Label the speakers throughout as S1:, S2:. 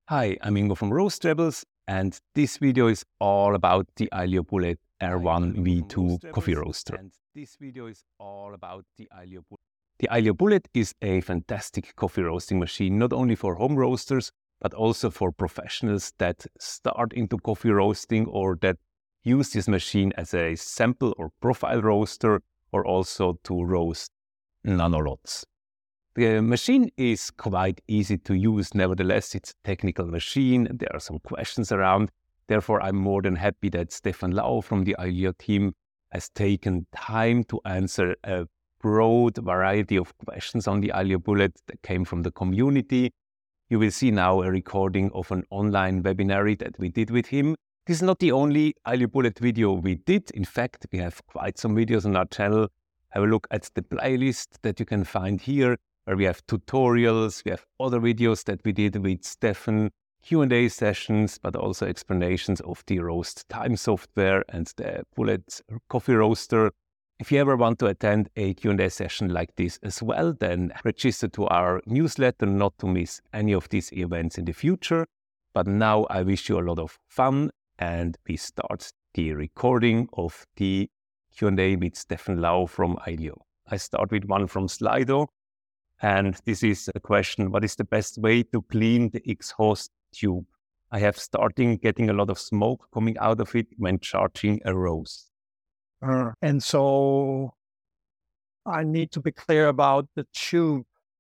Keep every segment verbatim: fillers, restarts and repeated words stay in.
S1: Hi, I'm Ingo from Roast Rebels, and this video is all about the Ailio Bullet R one V two coffee roaster. And this video is all about the Ailio Bullet. The Ailio Bullet is a fantastic coffee roasting machine, not only for home roasters, but also for professionals that start into coffee roasting or that use this machine as a sample or profile roaster, or also to roast nanolots. The machine is quite easy to use. Nevertheless, it's a technical machine. There are some questions around. Therefore, I'm more than happy that Stefan Lau from the Ailio team has taken time to answer a broad variety of questions on the Ailio Bullet that came from the community. You will see now a recording of an online webinar that we did with him. This is not the only Ailio Bullet video we did. In fact, we have quite some videos on our channel. Have a look at the playlist that you can find here, where we have tutorials, we have other videos that we did with Stefan, Q and A sessions, but also explanations of the roast time software and the Bullet coffee roaster. If you ever want to attend a Q and A session like this as well, then register to our newsletter not to miss any of these events in the future. But now I wish you a lot of fun, and we start the recording of the Q and A with Stefan Lau from Ailio. I start with one from Slido. And this is a question: what is the best way to clean the exhaust tube? I have started getting a lot of smoke coming out of it when charging a roast.
S2: Uh, and so I need to be clear about the tube.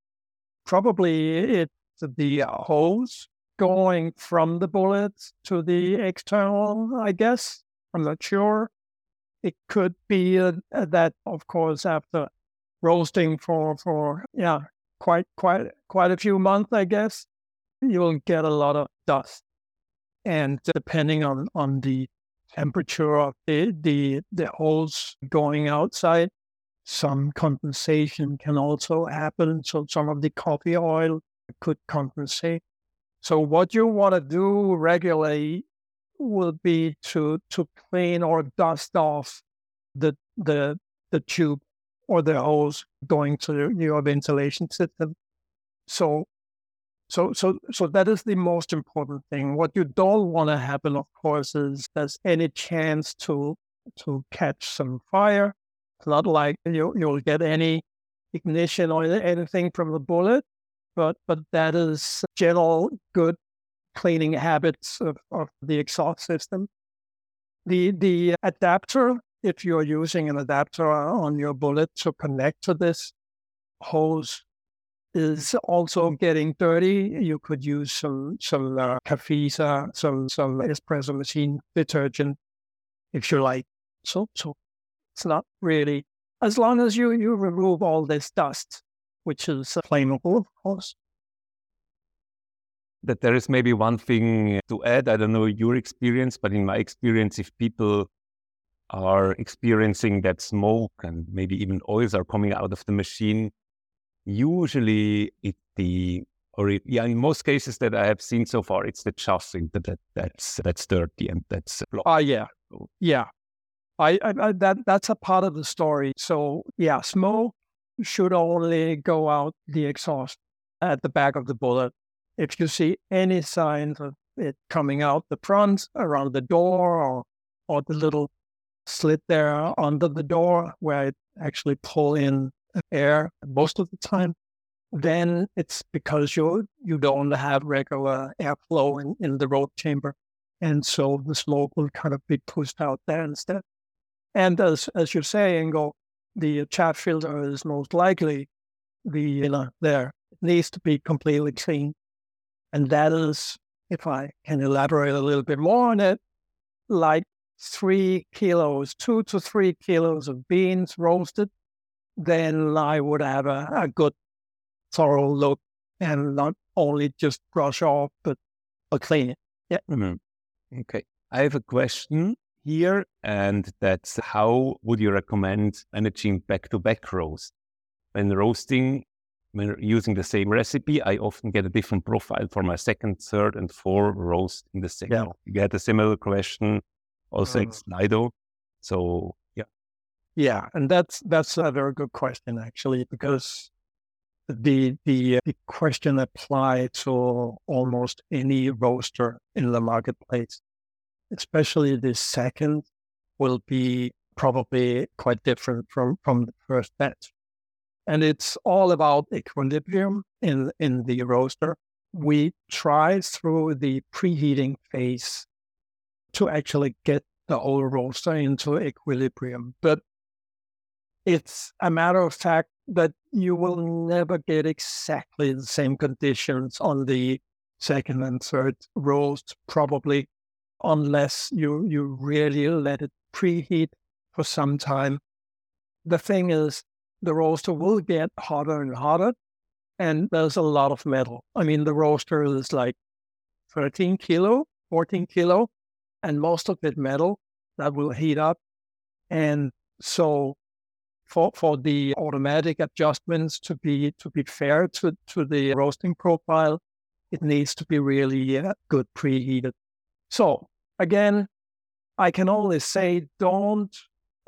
S2: Probably it's the hose going from the bullet to the external, I guess. I'm not sure. It could be uh, that, of course, after roasting for, for yeah, quite, quite, quite a few months, I guess, you'll get a lot of dust. And depending on, on the temperature of the, the, the hose going outside, some condensation can also happen. So some of the coffee oil could compensate. So what you want to do regularly will be to, to clean or dust off the, the, the tube or the hose going to your ventilation system. So, so, so, so that is the most important thing. What you don't want to happen, of course, is there's any chance to to catch some fire. It's not like you you'll get any ignition or anything from the bullet, but but that is general good cleaning habits of, of the exhaust system. The the adapter, if you're using an adapter on your bullet to connect to this hose, is also getting dirty. You could use some some uh, Cafesa, some some espresso machine detergent, if you like. So so it's not really, as long as you you remove all this dust, which is flammable, of course.
S1: That there is maybe one thing to add. I don't know your experience, but in my experience, if people are experiencing that smoke and maybe even oils are coming out of the machine, usually it the or it, yeah, in most cases that I have seen so far, it's the chassis that, that that's that's dirty and that's blocked.
S2: Oh uh, yeah, yeah. I, I, I that that's a part of the story. So yeah, smoke should only go out the exhaust at the back of the bullet. If you see any signs of it coming out the front, around the door, or or the little slit there under the door where it actually pull in air most of the time, then it's because you you don't have regular airflow in, in the road chamber. And so the smoke will kind of be pushed out there instead. And as as you're saying, Ingo, the chaff filter is most likely the you know there. It needs to be completely clean. And that is, if I can elaborate a little bit more on it, like three kilos, two to three kilos of beans roasted, then I would have a, a good thorough look and not only just brush off, but, but clean it. Yeah.
S1: Mm-hmm. Okay. I have a question here, and that's: how would you recommend managing back-to-back roast? When roasting, when using the same recipe, I often get a different profile for my second, third, and fourth roast in the same.
S2: Yeah.
S1: You get a similar question also in Slido. So yeah.
S2: Yeah, and that's that's a very good question, actually, because the, the, the question applies to almost any roaster in the marketplace, especially the second will be probably quite different from, from the first batch. And it's all about equilibrium in, in the roaster. We try through the preheating phase to actually get the whole roaster into equilibrium. But it's a matter of fact that you will never get exactly the same conditions on the second and third roast, probably, unless you, you really let it preheat for some time. The thing is, the roaster will get hotter and hotter, and there's a lot of metal. I mean, the roaster is like thirteen kilo, fourteen kilo, and most of it metal that will heat up. And so for for the automatic adjustments to be to be fair to, to the roasting profile, it needs to be really uh, good preheated. So again, I can only say don't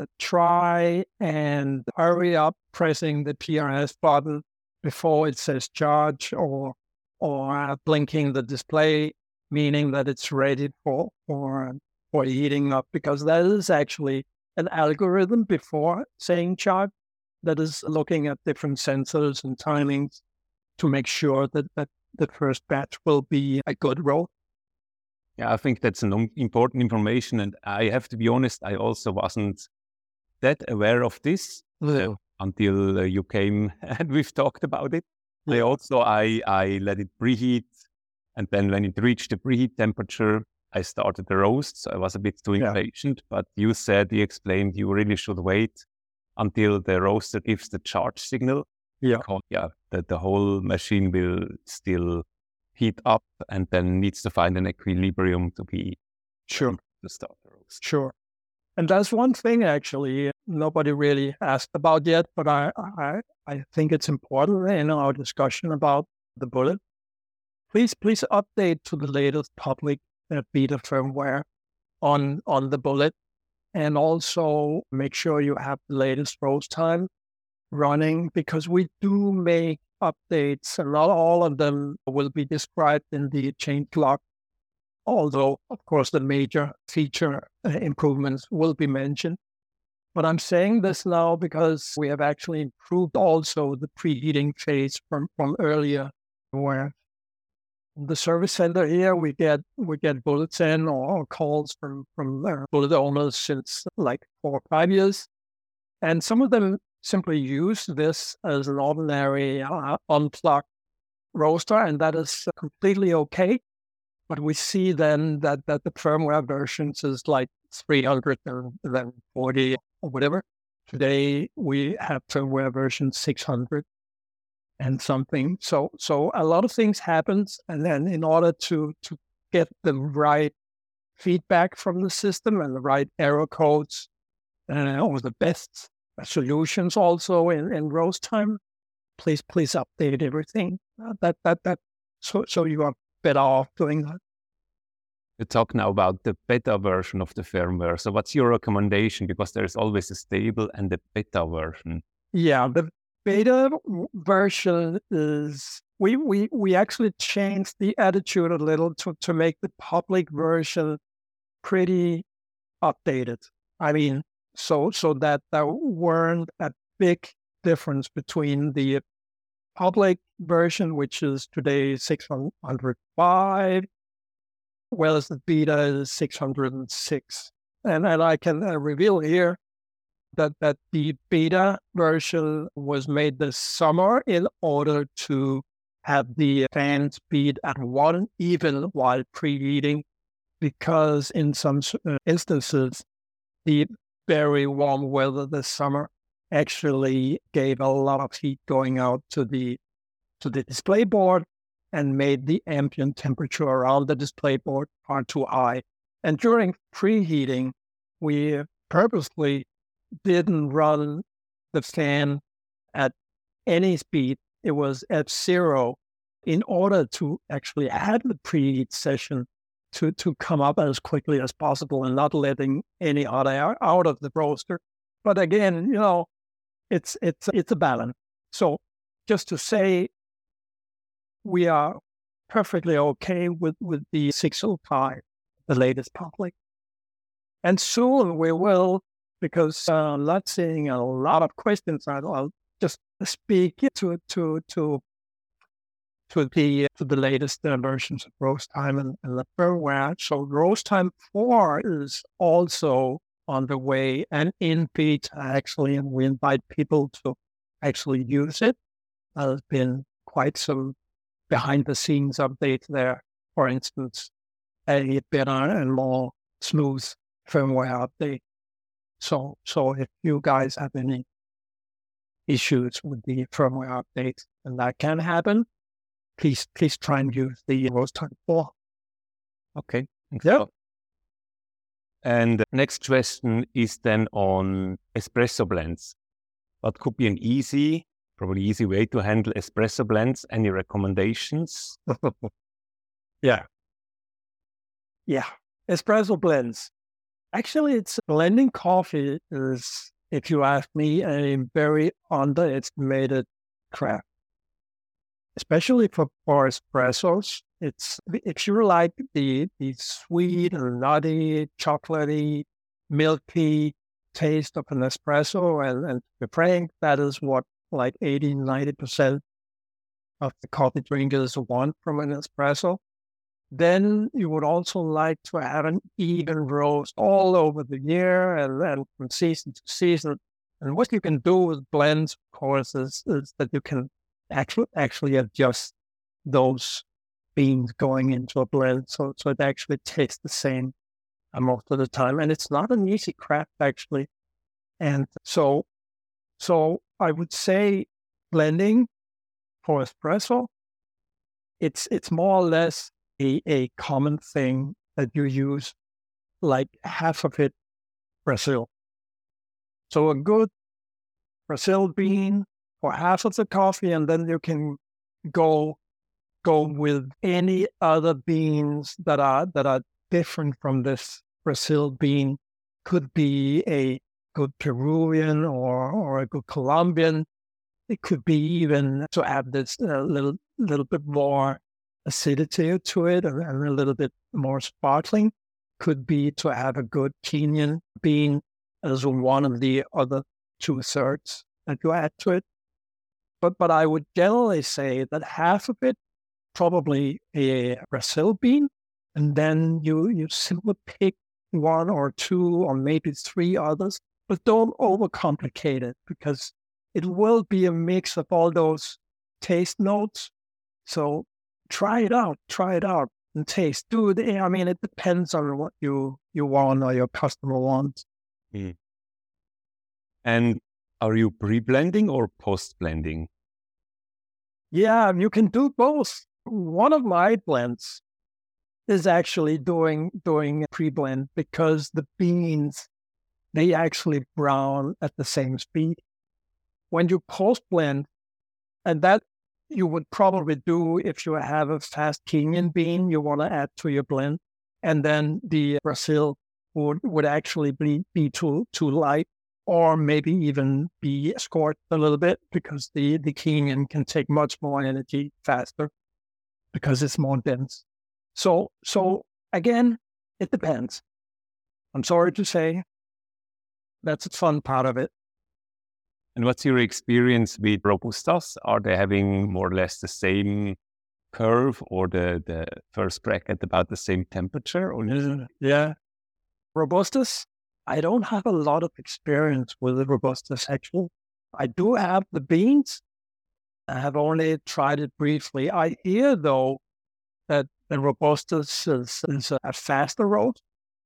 S2: try and hurry up pressing the P R S button before it says charge, or or uh, blinking the display, meaning that it's ready for for for heating up, because that is actually an algorithm before saying charge that is looking at different sensors and timings to make sure that, that the first batch will be a good roll.
S1: Yeah, I think that's an important information, and I have to be honest, I also wasn't that aware of this
S2: Yeah.
S1: uh, until uh, you came and we've talked about it.
S2: Yeah.
S1: I also, I, I let it preheat, and then when it reached the preheat temperature, I started the roast. So I was a bit too
S2: Yeah.
S1: impatient, but you said, you explained you really should wait until the roaster gives the charge signal.
S2: Yeah.
S1: Because, yeah, that the whole machine will still heat up and then needs to find an equilibrium to be
S2: Sure.
S1: to start the roast.
S2: Sure. And that's one thing actually nobody really asked about yet, but I, I I think it's important in our discussion about the bullet. Please please update to the latest public uh, beta firmware on on the bullet, and also make sure you have the latest roast time running, because we do make updates, and not all of them will be described in the change log. Although, of course, the major feature uh, improvements will be mentioned. But I'm saying this now because we have actually improved also the preheating phase from, from earlier, where the service center here, we get we get bullets in or calls from, from uh, bullet owners since like four or five years. And some of them simply use this as an ordinary uh, unplugged roaster, and that is completely okay. But we see then that, that the firmware versions is like three hundred forty or whatever. Today, we have firmware version six hundred and something. So so a lot of things happens. And then in order to, to get the right feedback from the system and the right error codes, uh, or the best solutions also in, in roast time, please, please update everything. Uh, that, that, that, so, so you are better off doing that.
S1: You talk now about the beta version of the firmware. So what's your recommendation? Because there's always a stable and a beta version.
S2: Yeah, the beta version is, we we we actually changed the attitude a little to, to make the public version pretty updated. I mean, so so that there weren't a big difference between the public version, which is today six hundred five, whereas the beta is six hundred six. And, and I can uh, reveal here that, that the beta version was made this summer in order to have the fan speed at one even while preheating, because in some uh, instances, the very warm weather this summer actually gave a lot of heat going out to the to the display board and made the ambient temperature around the display board far too high. And during preheating, we purposely didn't run the fan at any speed. It was at zero in order to actually have the preheat session to, to come up as quickly as possible and not letting any hot air out of the roaster. But again, you know, it's it's it's a balance. So just to say, we are perfectly okay with, with the six oh five, the latest public. And soon we will, because uh, I'm not seeing a lot of questions. I'll, I'll just speak to to to to the to the latest uh, versions of roast time and, and the firmware. So roast time four is also on the way and in beta actually, and we invite people to actually use it. There's been quite some behind the scenes updates there. For instance, a better and more smooth firmware update. So, so if you guys have any issues with the firmware updates, and that can happen, please, please try and use the roast time four.
S1: Okay.
S2: Yeah.
S1: And the next question is then on espresso blends. What could be an easy, probably easy way to handle espresso blends? Any recommendations?
S2: yeah. Yeah. Espresso blends. Actually, it's blending coffee is, if you ask me, a very underestimated craft, especially for, for espressos. It's if you like the the sweet, nutty, chocolatey, milky taste of an espresso, and, and to be frank, that is what like eighty, ninety percent of the coffee drinkers want from an espresso. Then you would also like to have an even roast all over the year and, and from season to season. And what you can do with blends, of course, is, is that you can actually actually adjust those beans going into a blend so, so it actually tastes the same most of the time. And it's not an easy craft, actually. And so, so I would say blending for espresso, it's it's more or less A, a common thing that you use, like half of it Brazil. So a good Brazil bean for half of the coffee, and then you can go go with any other beans that are that are different from this Brazil bean. Could be a good Peruvian or or a good Colombian. It could be even to add this uh, little little bit more acidity to it and, and a little bit more sparkling. Could be to have a good Kenyan bean as one of the other two thirds that you add to it. But but I would generally say that half of it probably a Brazil bean, and then you you simply pick one or two or maybe three others, but don't overcomplicate it because it will be a mix of all those taste notes. So try it out, try it out and taste. Do it. I mean, it depends on what you, you want or your customer wants.
S1: Mm. And are you pre-blending or post-blending?
S2: Yeah, you can do both. One of my blends is actually doing doing pre-blend because the beans, they actually brown at the same speed. When you post-blend, and that you would probably do if you have a fast Kenyan bean you want to add to your blend, and then the Brazil would, would actually be, be too too light, or maybe even be scorched a little bit because the, the Kenyan can take much more energy faster because it's more dense. So so again, it depends. I'm sorry to say, that's the fun part of it.
S1: And what's your experience with Robustas? Are they having more or less the same curve or the, the first bracket about the same temperature? Or
S2: yeah. Robustas, I don't have a lot of experience with the Robustas actually. I do have the beans. I have only tried it briefly. I hear though that the Robustas is, is a faster roast.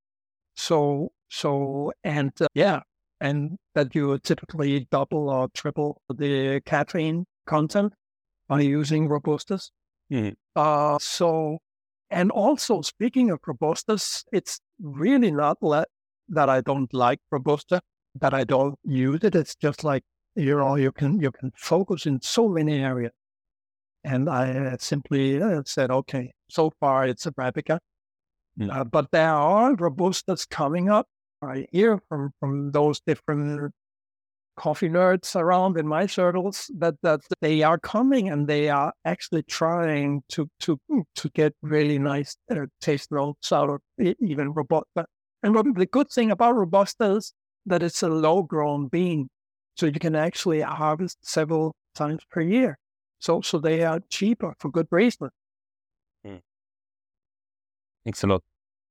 S2: So, so, and uh, yeah, and that you typically double or triple the caffeine content by using Robustas.
S1: Mm-hmm.
S2: Uh, so, and also speaking of Robustas, it's really not le- that I don't like Robusta, that I don't use it. It's just like, you know, you can, you can focus in so many areas. And I uh, simply uh, said, okay, so far it's Arabica. Mm. Uh, but there are Robustas coming up. I hear from, from those different coffee nerds around in my circles that, that they are coming and they are actually trying to to to get really nice uh, taste notes out of e- even Robusta. And what the good thing about Robusta is that it's a low-grown bean, so you can actually harvest several times per year. So so they are cheaper for good reason.
S1: Mm. Thanks a lot.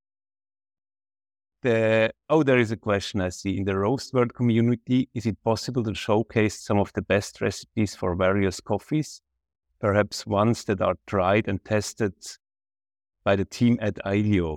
S1: The, oh, there is a question I see. In the Roast World community, is it possible to showcase some of the best recipes for various coffees? Perhaps ones that are tried and tested by the team at Ailio?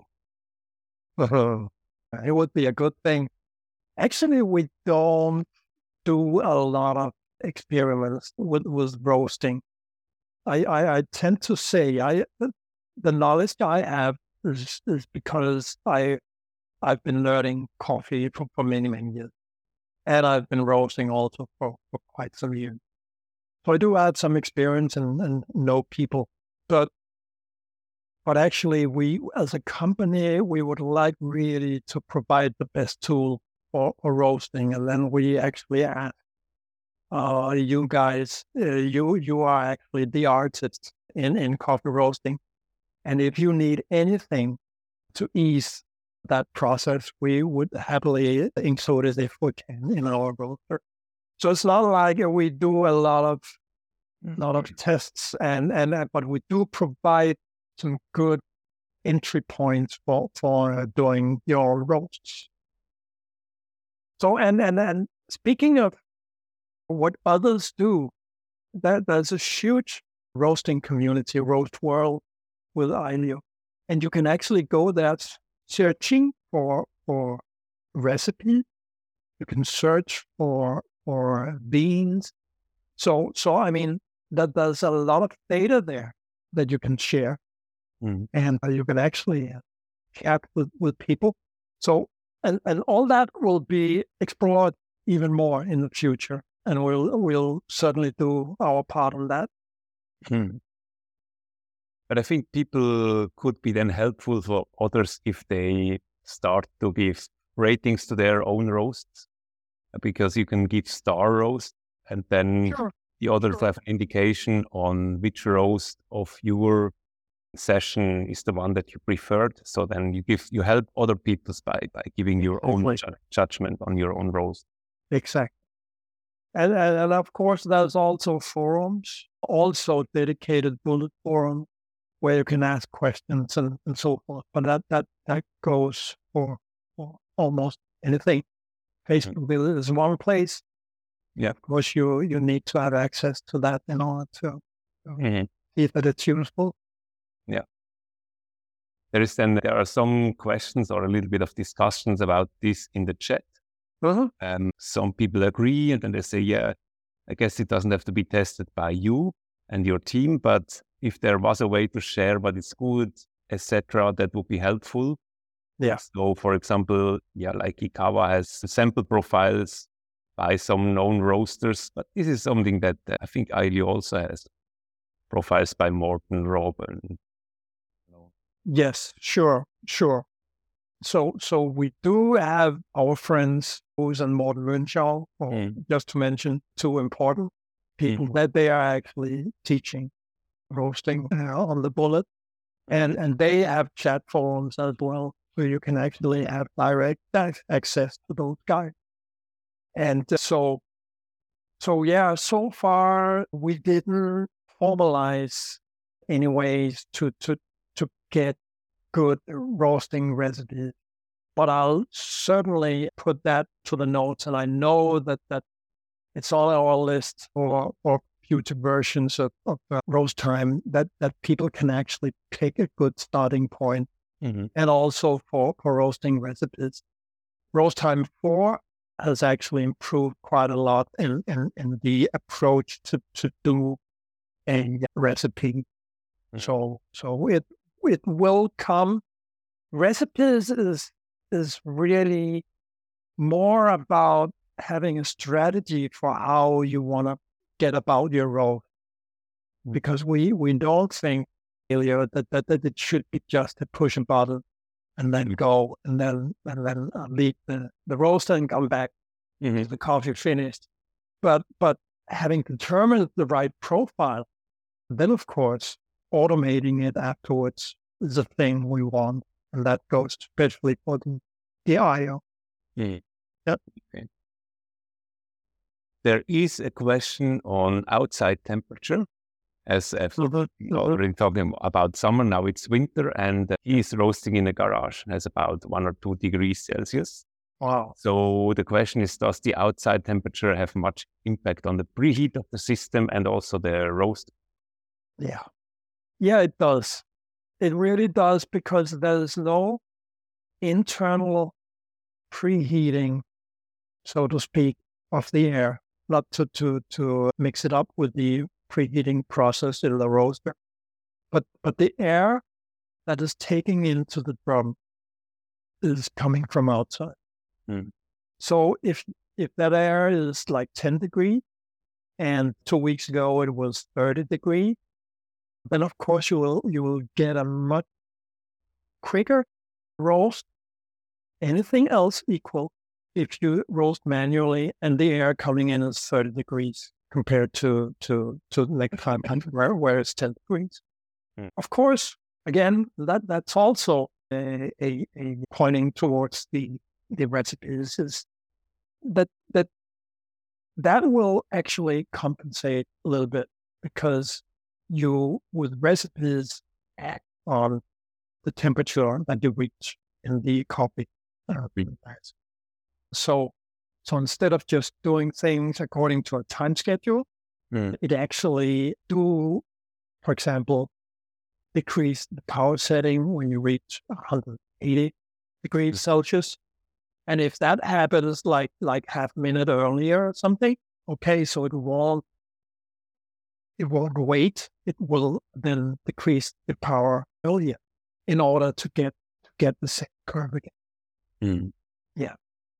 S2: It would be a good thing. Actually, we don't do a lot of experiments with, with roasting. I, I, I tend to say I the knowledge I have is, is because I I've been learning coffee for, for many, many years. And I've been roasting also for, for quite some years. So I do have some experience and, and know people. But but actually, we, as a company, we would like really to provide the best tool for, for roasting. And then we actually ask uh, you guys, uh, you you are actually the artists in, in coffee roasting. And if you need anything to ease that process, we would happily include it if we can in our roaster. So it's not like we do a lot of mm-hmm. lot of tests, and and but we do provide some good entry points for for uh, doing your roasts. So and and and speaking of what others do, that there's a huge roasting community, Roast World with Ailio, and you can actually go there searching for for recipe. You can search for for beans. So so I mean that there's a lot of data there that you can share, mm. and you can actually chat with, with people. So and, and all that will be explored even more in the future, and we'll we'll certainly do our part on that.
S1: Hmm. But I think people could be then helpful for others if they start to give ratings to their own roasts, because you can give star roast, and then sure. the others sure. have an indication on which roast of your session is the one that you preferred. So then you give you help other people by by giving your exactly. own ju- judgment on your own roast.
S2: Exactly. And, and and of course, there's also forums, also dedicated bullet forums, where you can ask questions and, and so forth. But that that, that goes for, for almost anything. Facebook mm-hmm. is one place.
S1: Yeah.
S2: Of course, you, you need to have access to that in order to, to mm-hmm. see that it's useful.
S1: Yeah. There is then, there are some questions or a little bit of discussions about this in the chat.
S2: Mm-hmm.
S1: Um, some people agree, and then they say, yeah, I guess it doesn't have to be tested by you and your team, but if there was a way to share what is good, et cetera, that would be helpful.
S2: Yeah.
S1: So, for example, yeah, like Ikawa has sample profiles by some known roasters, but this is something that uh, I think Ailio also has profiles by Morten, Rob, and you know.
S2: Yes, sure, sure. So, so we do have our friends, Bruce and Morten Rønshaw, mm. just to mention two important people mm. that they are actually teaching roasting uh, on the bullet, and and they have chat forums as well, so you can actually have direct access to those guys. And so, so yeah, so far we didn't formalize any ways to to to get good roasting recipes, but I'll certainly put that to the notes, and I know that that it's on our list for for future versions of, of uh, roast time that that people can actually pick a good starting point, mm-hmm. and also for for roasting recipes. Roast Time four has actually improved quite a lot in in, in the approach to to do a recipe. Mm-hmm. So so it it will come. Recipes is is really more about having a strategy for how you want to get about your roast, because we we don't think that, that that it should be just a push a button and then go and then and then uh, leave the, the roaster and come back. Mm-hmm. The coffee finished. But but having determined the right profile, then of course automating it afterwards is a thing we want, and that goes especially for the, the I O.
S1: Mm.
S2: Yep.
S1: Okay. There is a question on outside temperature, as I've
S2: Mm-hmm.
S1: already talking about summer. Now it's winter, and uh, he is roasting in a garage, has about one or two degrees Celsius.
S2: Wow.
S1: So the question is, does the outside temperature have much impact on the preheat of the system and also the roast?
S2: Yeah. Yeah, it does. It really does, because there's no internal preheating, so to speak, of the air, not to, to, to mix it up with the preheating process in the roaster, but, but the air that is taking into the drum is coming from outside.
S1: Mm.
S2: So if if that air is like ten degrees, and two weeks ago it was thirty degrees, then of course you will you will get a much quicker roast. Anything else equal, if you roast manually and the air coming in is thirty degrees compared to to to like five hundred where, where it's ten degrees.
S1: Mm.
S2: Of course, again, that that's also a, a, a pointing towards the the recipes is that that that will actually compensate a little bit, because you with recipes act on the temperature that you reach in the coffee. Uh, so so instead of just doing things according to a time schedule,
S1: Mm.
S2: it actually do, for example, decrease the power setting when you reach one hundred eighty degrees Celsius. And if that happens like like half a minute earlier or something, okay, so it won't it won't wait. It will then decrease the power earlier in order to get to get the same curve again.
S1: Mm.
S2: Yeah.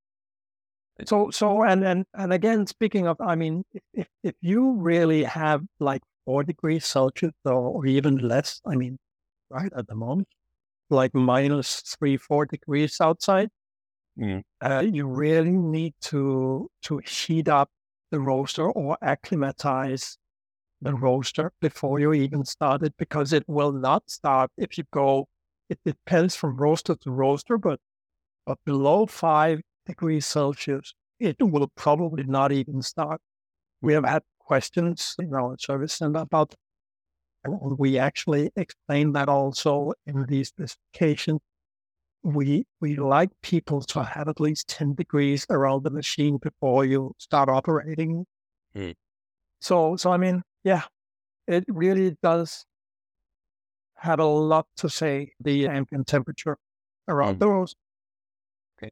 S2: So so and and and again, speaking of, I mean, if if, if you really have like four degrees Celsius or, or even less, I mean, right at the moment, like minus three, four degrees outside.
S1: Mm.
S2: Uh, you really need to to heat up the roaster or acclimatize the roaster before you even start it, because it will not start if you go. It depends from roaster to roaster, but but below five degrees Celsius, it will probably not even start. We have had questions in our service center about that, and we actually explain that also in the specification. We we like people to have at least ten degrees around the machine before you start operating.
S1: Mm.
S2: So so I mean, yeah, it really does have a lot to say, the ambient temperature around
S1: Mm.
S2: the roast.
S1: Okay.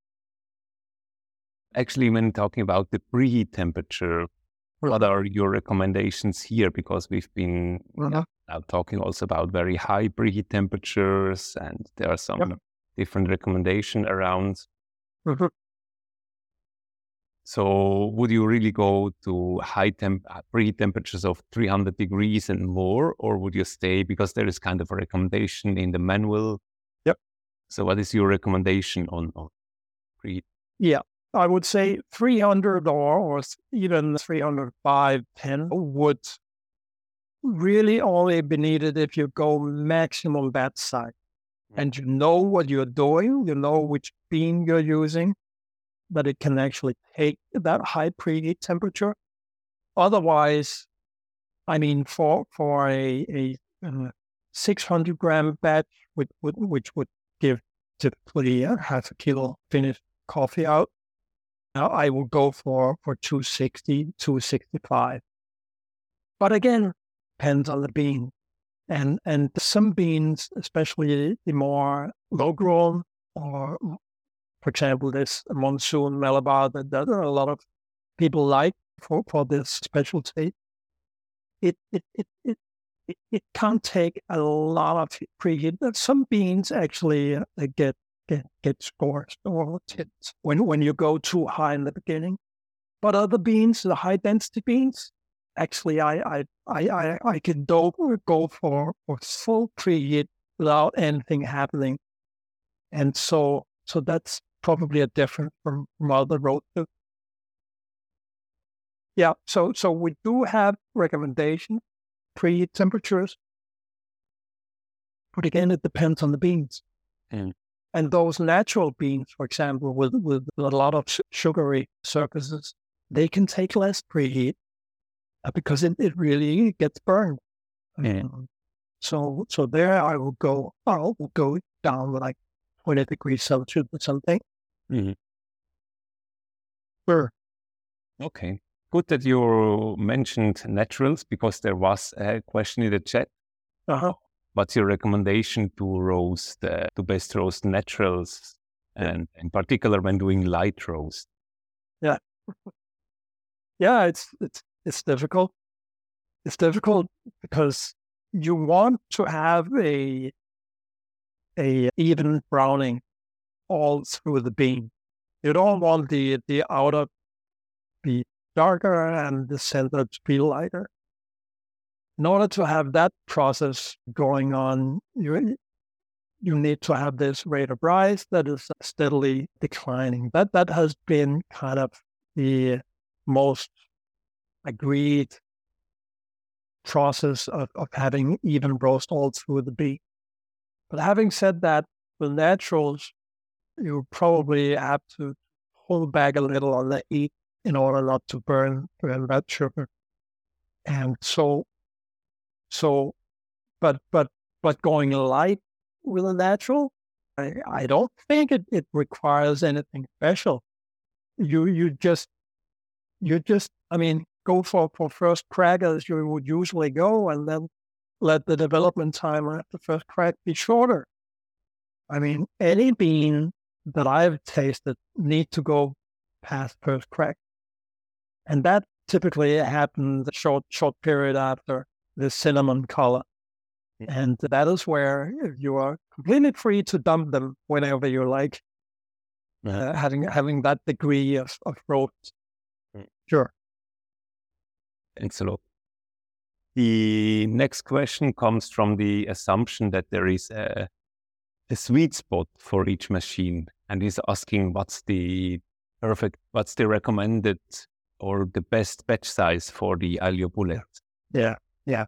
S1: Actually, when talking about the preheat temperature, what are your recommendations here? Because we've been
S2: Mm-hmm.
S1: now talking also about very high preheat temperatures, and there are some
S2: Yep.
S1: different recommendations around.
S2: Mm-hmm.
S1: So would you really go to high temp preheat temperatures of three hundred degrees and more, or would you stay, because there is kind of a recommendation in the manual?
S2: Yep.
S1: So what is your recommendation on, on preheat?
S2: Yeah, I would say three hundred or, or even three hundred five, ten would really only be needed if you go maximum batch size. And you know what you're doing, you know which bean you're using, that it can actually take that high preheat temperature. Otherwise, I mean, for for a, a uh, six hundred gram batch, which would, which would give typically uh, half a kilo finished coffee out, now I will go for, for two sixty, two sixty-five. But again, depends on the bean. And and some beans, especially the more low-grown, or for example, this monsoon Malabar that, that a lot of people like for, for this specialty, it it, it it it it can't take a lot of preheat. Some beans actually uh, they get get get scorched or tipped when when you go too high in the beginning. But other beans, the high density beans, actually, I I I I, I can go go for for full preheat without anything happening, and so so that's probably a difference from, from other roasters. Yeah, so so we do have recommendations, preheat temperatures, but again, it depends on the beans.
S1: Mm.
S2: And those natural beans, for example, with, with a lot of sugary surfaces, they can take less preheat uh, because it, it really gets burned.
S1: Mm.
S2: Um, so so there I will go, I will go down like twenty degrees Celsius or something.
S1: Mm.
S2: Sure.
S1: Okay. Good that you mentioned naturals, because there was a question in the chat.
S2: Uh-huh.
S1: What's your recommendation to roast, uh, to best roast naturals, and in particular when doing light roast?
S2: Yeah. Yeah, it's it's it's difficult. It's difficult because you want to have a a even browning all through the bean. You don't want the the outer be darker and the center to be lighter. In order to have that process going on, you you need to have this rate of rise that is steadily declining. That that has been kind of the most agreed process of, of having even roast all through the bean. But having said that, with naturals, you probably have to pull back a little on the heat in order not to burn, burn that sugar. And so, so, but, but, but going light with a natural, I, I don't think it, it requires anything special. You, you just, you just, I mean, go for, for first crack as you would usually go, and then let the development time after first crack be shorter. I mean, any bean that I've tasted need to go past first crack. And that typically happens a short, short period after the cinnamon color. And that is where you are completely free to dump them whenever you like,
S1: Uh-huh.
S2: uh, having having that degree of, of roast.
S1: Mm.
S2: Sure.
S1: Thanks a lot. The next question comes from the assumption that there is a, a sweet spot for each machine, and he's asking what's the perfect, what's the recommended or the best batch size for the Alio Bullet.
S2: Yeah, yeah.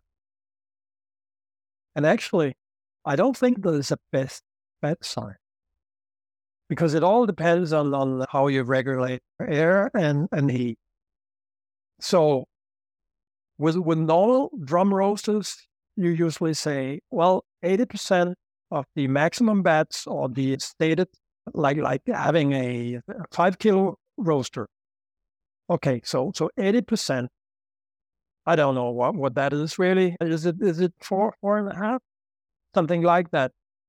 S2: And actually, I don't think there's a best batch size, because it all depends on, on how you regulate air and, and heat. So with, with normal drum roasters, you usually say, well, eighty percent of the maximum batch, or the stated, like like having a five kilo roaster. Okay, so so eighty percent. I don't know what, what that is really. Is it is it four, four and a half? Something like that.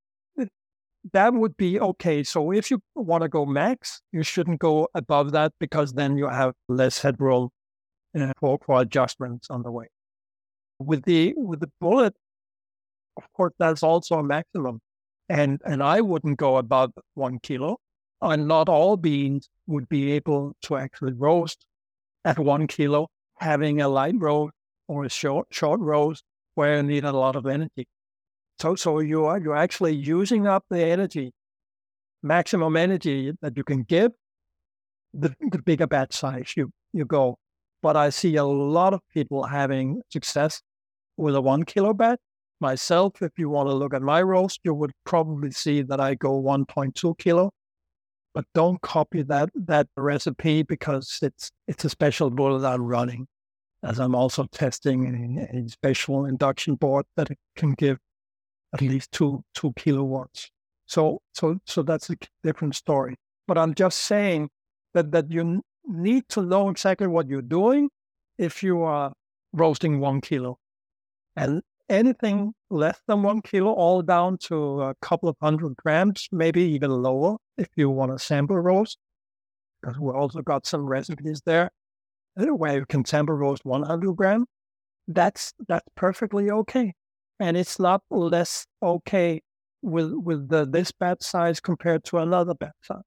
S2: That would be okay. So if you want to go max, you shouldn't go above that, because then you have less headroom uh, for, for adjustments on the way. With the with the Bullet, of course, that's also a maximum. And and I wouldn't go above one kilo. And not all beans would be able to actually roast at one kilo, having a light roast or a short short roast where you need a lot of energy. So so you are you're actually using up the energy, maximum energy that you can give, the, the bigger batch size you, you go. But I see a lot of people having success with a one kilo batch. Myself, if you want to look at my roast, you would probably see that I go one point two kilo. But don't copy that that recipe, because it's it's a special bullet I'm running, as I'm also testing a, a special induction board that it can give at least two two kilowatts. So so so that's a different story. But I'm just saying that that you need to know exactly what you're doing if you are roasting one kilo. And anything less than one kilo, all down to a couple of hundred grams, maybe even lower if you want to sample roast, because we also got some recipes there where you can sample roast one hundred grams. That's that's perfectly okay. And it's not less okay with with the, this batch size compared to another batch size.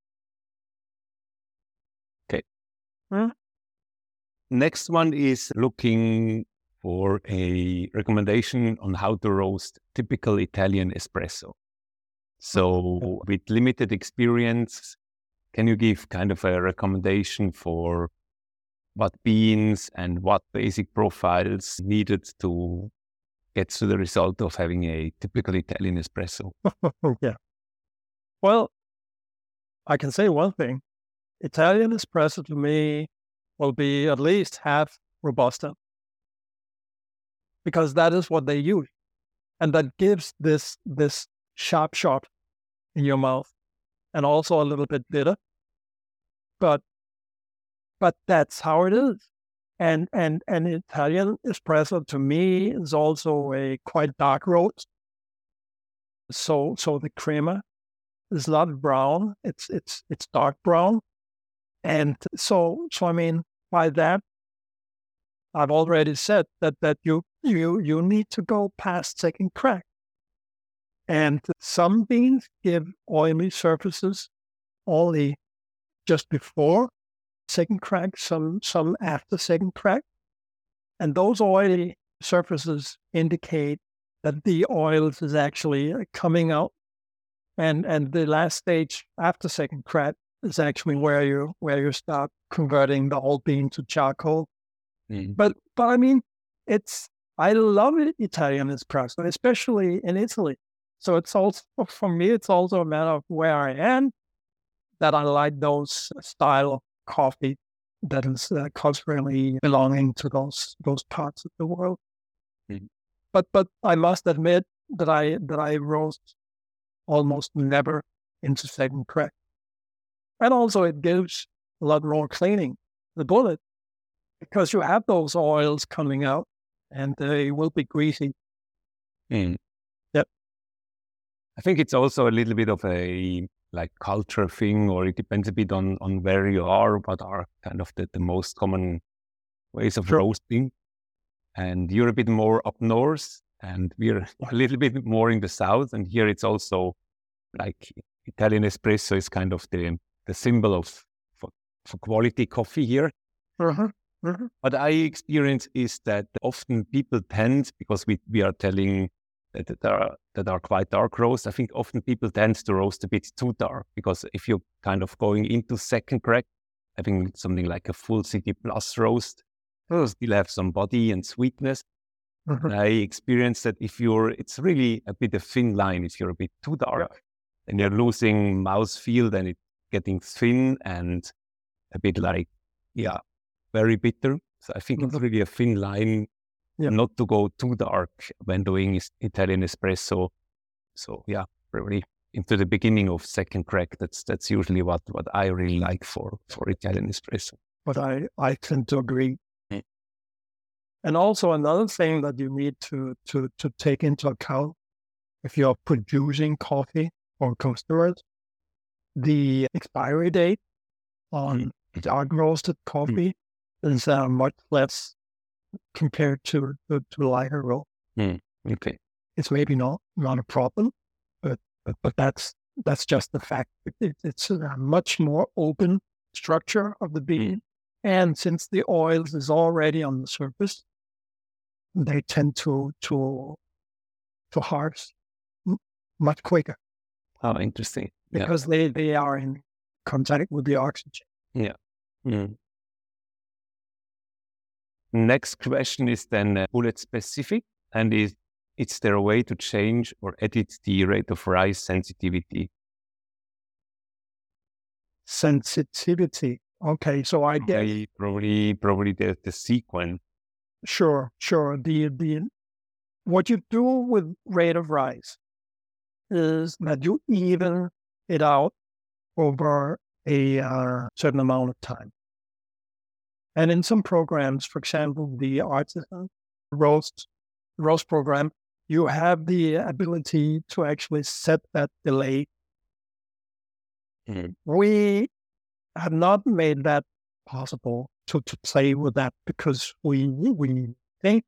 S1: Okay.
S2: Hmm?
S1: Next one is looking for a recommendation on how to roast typical Italian espresso. So with limited experience, can you give kind of a recommendation for what beans and what basic profiles needed to get to the result of having a typical Italian espresso?
S2: Yeah. Well, I can say one thing. Italian espresso to me will be at least half Robusta, because that is what they use. And that gives this this sharp shot in your mouth, and also a little bit bitter. But but that's how it is. And and and Italian espresso to me is also a quite dark roast. So so the crema is not brown, it's it's it's dark brown. And so so I mean, by that, I've already said that that you you you need to go past second crack. And some beans give oily surfaces only just before second crack, some some after second crack. And those oily surfaces indicate that the oils is actually coming out. And and the last stage after second crack is actually where you where you start converting the whole bean to charcoal.
S1: Mm.
S2: But but I mean, it's I love it, Italian espresso, especially in Italy. So it's also, for me, it's also a matter of where I am, that I like those style of coffee that is uh, culturally belonging to those those parts of the world.
S1: Mm.
S2: But but I must admit that I that I roast almost never into second crack, and also it gives a lot more cleaning the bullet, because you have those oils coming out, and they will be greasy.
S1: Mm.
S2: Yep.
S1: I think it's also a little bit of a like culture thing, or it depends a bit on, on where you are, what are kind of the, the most common ways of
S2: Sure.
S1: roasting. And you're a bit more up north, and we're a little bit more in the south. And here it's also like Italian espresso is kind of the, the symbol of for, for quality coffee here.
S2: Uh-huh. Uh-huh.
S1: What I experience is that often people tend, because we, we are telling that, that are that are quite dark roast, I think often people tend to roast a bit too dark, because if you're kind of going into second crack, having something like a full city plus roast,
S2: Mm.
S1: still have some body and sweetness.
S2: Uh-huh.
S1: I experience that if you're, it's really a bit of thin line. If you're a bit too dark,
S2: Yeah.
S1: and you're losing mouthfeel, then it's getting thin and a bit like, yeah, very bitter. So I think
S2: Mhm.
S1: it's really a thin line,
S2: Yeah.
S1: not to go too dark when doing is- Italian espresso. So yeah, probably into the beginning of second crack. That's that's usually what, what I really like for, for Italian espresso.
S2: But I, I tend to agree.
S1: Mm.
S2: And also another thing that you need to, to, to take into account if you're producing coffee for customers, the expiry date on dark roasted coffee is uh, much less compared to, to, to lighter roast.
S1: Okay.
S2: It's maybe not, not a problem, but, but, but that's, that's just the fact. It, it's a much more open structure of the bean. And since the oils is already on the surface, they tend to to to harvest m- much quicker,
S1: Oh, interesting. Yeah.
S2: because they, they are in contact with the oxygen.
S1: Mm. Next question is then uh, bullet specific, and is is there a way to change or edit the rate of rise sensitivity?
S2: Sensitivity. Okay, so I guess
S1: Probably, probably, probably the, the sequence.
S2: sure, sure. The the what you do with rate of rise is that you even it out over a uh, certain amount of time. And in some programs, for example, the artisan roast roast program, you have the ability to actually set that delay.
S1: Mhm.
S2: We have not made that possible to, to play with that, because we we think,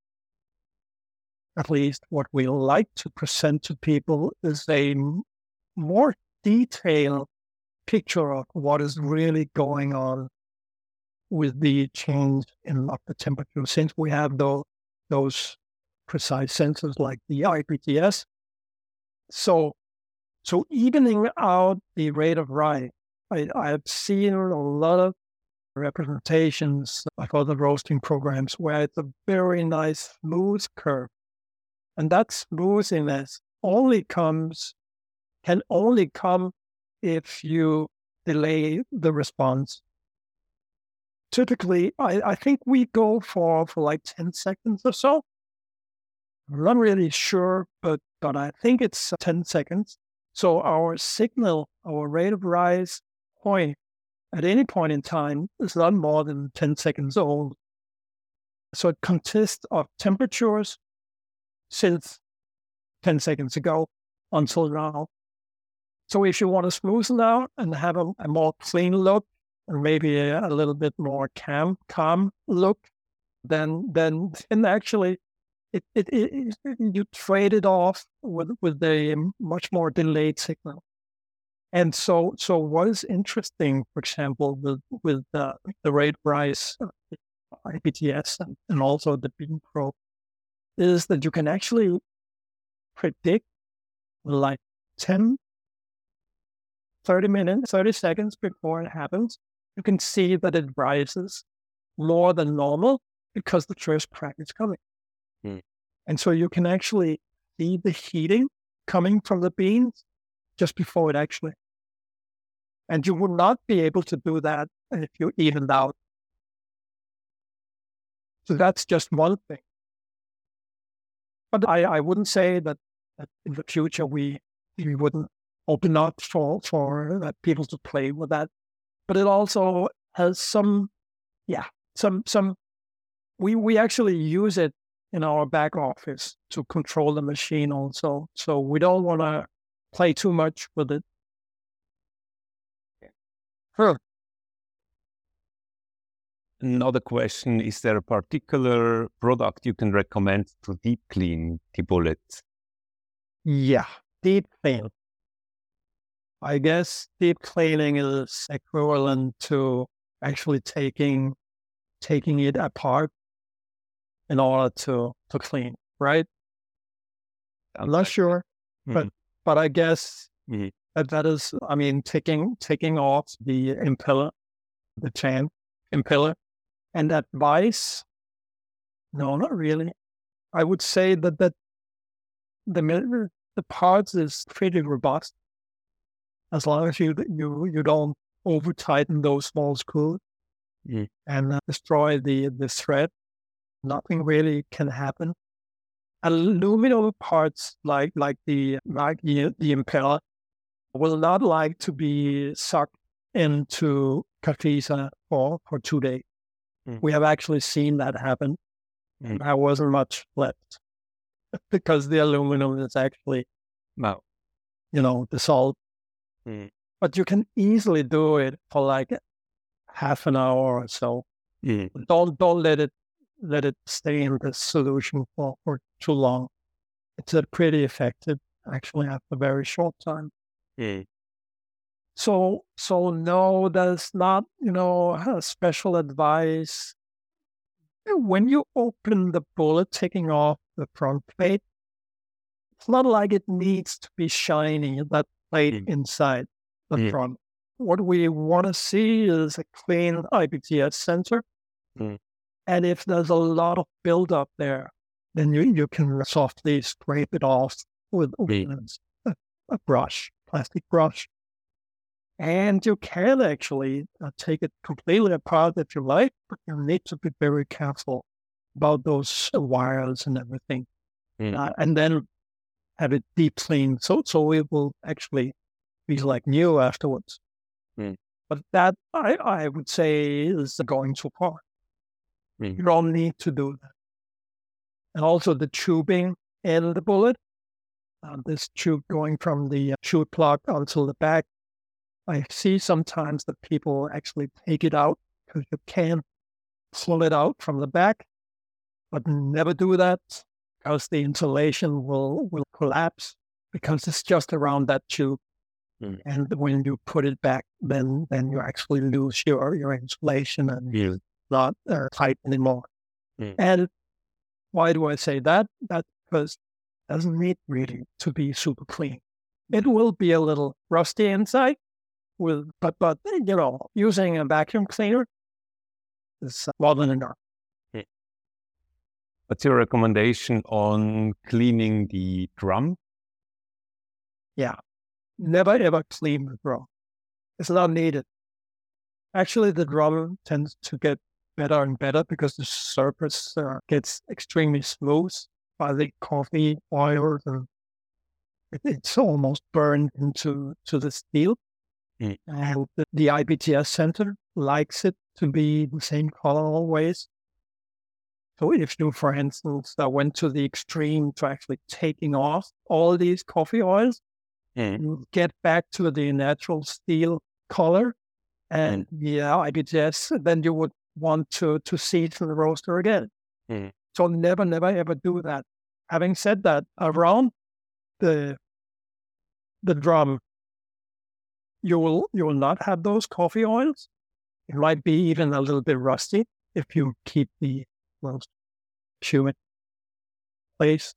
S2: at least what we like to present to people, is a m- more detailed picture of what is really going on with the change in of the temperature, since we have those those precise sensors like the I P T S. So so evening out the rate of rise, I I've seen a lot of representations like other roasting programs where it's a very nice smooth curve. And that smoothness only comes, can only come if you delay the response. Typically, I, I think we go for, for like ten seconds or so. I'm not really sure, but, but I think it's ten seconds. So our signal, our rate of rise point at any point in time is not more than ten seconds old. So it consists of temperatures since ten seconds ago until now. So if you want to smoothen out and have a, a more clean look and maybe a, a little bit more calm, calm look, then then and actually it, it, it, it you trade it off with with a much more delayed signal. And so so what is interesting, for example, with with uh, the rate rise I P T S and, and also the Beam Pro, is that you can actually predict like ten, thirty minutes, thirty seconds before it happens. You can see that it rises more than normal because the first crack is coming.
S1: Hmm.
S2: And so you can actually see the heating coming from the beans just before it actually. And you would not be able to do that if you evened out. So that's just one thing. But I, I wouldn't say that, that in the future we we wouldn't open up for, for uh, people to play with that. But it also has some, yeah, some, some, we, we actually use it in our back office to control the machine also. So we don't want to play too much with it. Sure.
S1: Another question, is there a particular product you can recommend to deep clean the bullets?
S2: Yeah, deep clean. I guess deep cleaning is equivalent to actually taking taking it apart in order to, to clean, right? I'm not sure, mm-hmm. but but I guess mm-hmm. that that is, I mean, taking taking off the impeller, the chain impeller, and that vise. No, not really. I would say that that the the parts is pretty robust as long as you you you don't over tighten those small screws mm. and uh, destroy the the thread. Nothing really can happen. Aluminum parts like like the like the, the impeller will not like to be sucked into Cartesa for for two days. Mm. We have actually seen that happen. Mm. There wasn't much left because the aluminum is actually,
S1: no,
S2: you know, dissolved. Mm. But you can easily do it for like half an hour or so. Mm. Don't don't let it let it stay in the solution for, for too long. It's a pretty effective, actually, after a very short time. Mm. So so no, there's not, you know, a special advice. When you open the bullet, taking off the front plate, it's not like it needs to be shiny, that plate mm. inside the mm. front. What we want to see is a clean I P T S sensor. Mm. And if there's a lot of buildup there, then you, you can softly scrape it off with mm. a, a brush, plastic brush. And you can actually uh, take it completely apart if you like, but you need to be very careful about those wires and everything. Mm. Uh, and then have it deep cleaned, so so it will actually be like new afterwards. Mm. But that, I, I would say, is going too far. Mm. You don't need to do that. And also the tubing in the bullet, uh, this tube going from the chute plug onto the back, I see sometimes that people actually take it out because you can pull it out from the back, but never do that because the insulation will, will collapse because it's just around that tube. Mm. And when you put it back, then then you actually lose your, your insulation and yeah. it's not uh, tight anymore. Mm. And why do I say that? That's because it doesn't need really to be super clean. It will be a little rusty inside. With, but, but, you know, using a vacuum cleaner, is more than enough.
S1: What's your recommendation on cleaning the drum?
S2: Yeah, never ever clean the drum. It's not needed. Actually, the drum tends to get better and better because the surface uh, gets extremely smooth by the coffee oil, and it, it's almost burned into to the steel. Mm. And the, the I B T S center likes it to be the same color always. So if you, for instance, uh, went to the extreme to actually taking off all these coffee oils, mm. you get back to the natural steel color and mm. yeah, I B T S, then you would want to, to season the roaster again. Mm. So never, never, ever do that. Having said that, around the the drum, you will you will not have those coffee oils. It might be even a little bit rusty if you keep the most humid place.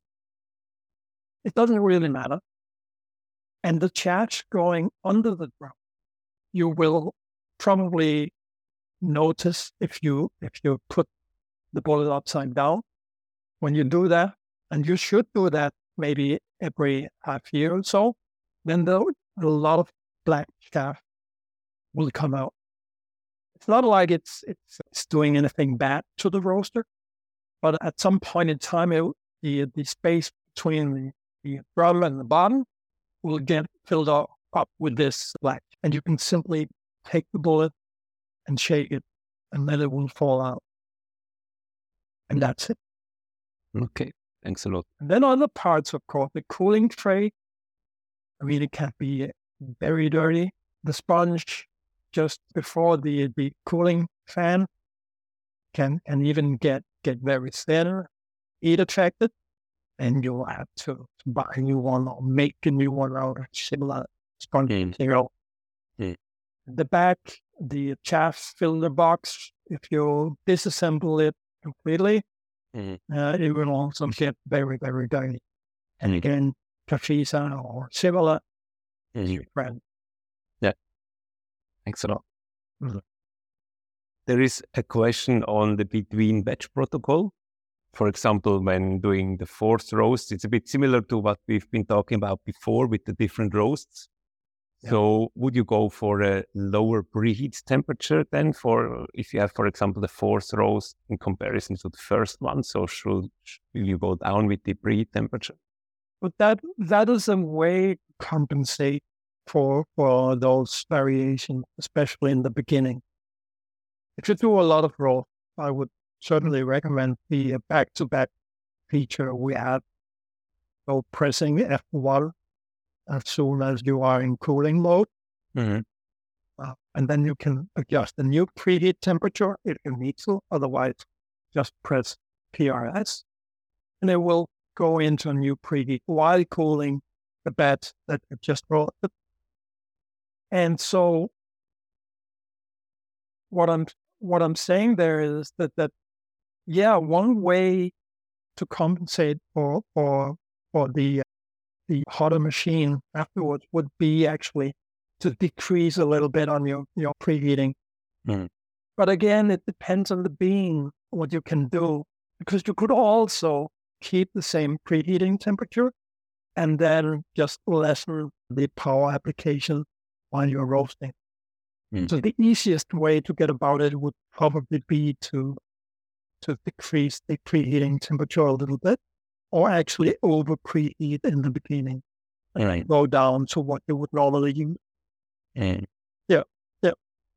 S2: It doesn't really matter. And the chaff going under the drum, you will probably notice if you if you put the bullet upside down. When you do that, and you should do that maybe every half year or so, then the, a lot of black chaff will come out. It's not like it's it's, it's doing anything bad to the roaster, but at some point in time, it, the the space between the, the drum and the bottom will get filled up, up with this black, and you can simply take the bullet and shake it, and then it will fall out, and that's it.
S1: Okay, thanks a lot.
S2: And then other parts, of course, the cooling tray. I mean, it can be very dirty. The sponge just before the, the cooling fan can can even get, get very thin, heat affected, and you'll have to, to buy a new one or make a new one out of similar sponge mm. material. Mm. The back, the chaff filter box, if you disassemble it completely, mm. uh, it will also get very, very dirty. And again, Cafesa or similar is your friend.
S1: Yeah. Thanks a lot. Mm-hmm. There is a question on the between batch protocol. For example, when doing the fourth roast, it's a bit similar to what we've been talking about before with the different roasts. Yeah. So would you go for a lower preheat temperature then for, if you have, for example, the fourth roast in comparison to the first one? So should, will you go down with the preheat temperature?
S2: But that that is a way to compensate for for those variations, especially in the beginning. If you do a lot of roast, I would certainly recommend the back-to-back feature we have. So pressing F one as soon as you are in cooling mode. Mm-hmm. Uh, and then you can adjust the new preheat temperature if you need to. Otherwise, just press P R S and it will go into a new preheat while cooling the batch that you just roasted. And so what I'm what I'm saying there is that that yeah, one way to compensate for for for the the hotter machine afterwards would be actually to decrease a little bit on your, your preheating. Mm. But again, it depends on the bean, what you can do, because you could also keep the same preheating temperature and then just lessen the power application while you're roasting. Mm. So the easiest way to get about it would probably be to to decrease the preheating temperature a little bit, or actually over preheat in the beginning and right. go down to what you would normally use. Mm. Yeah, yeah.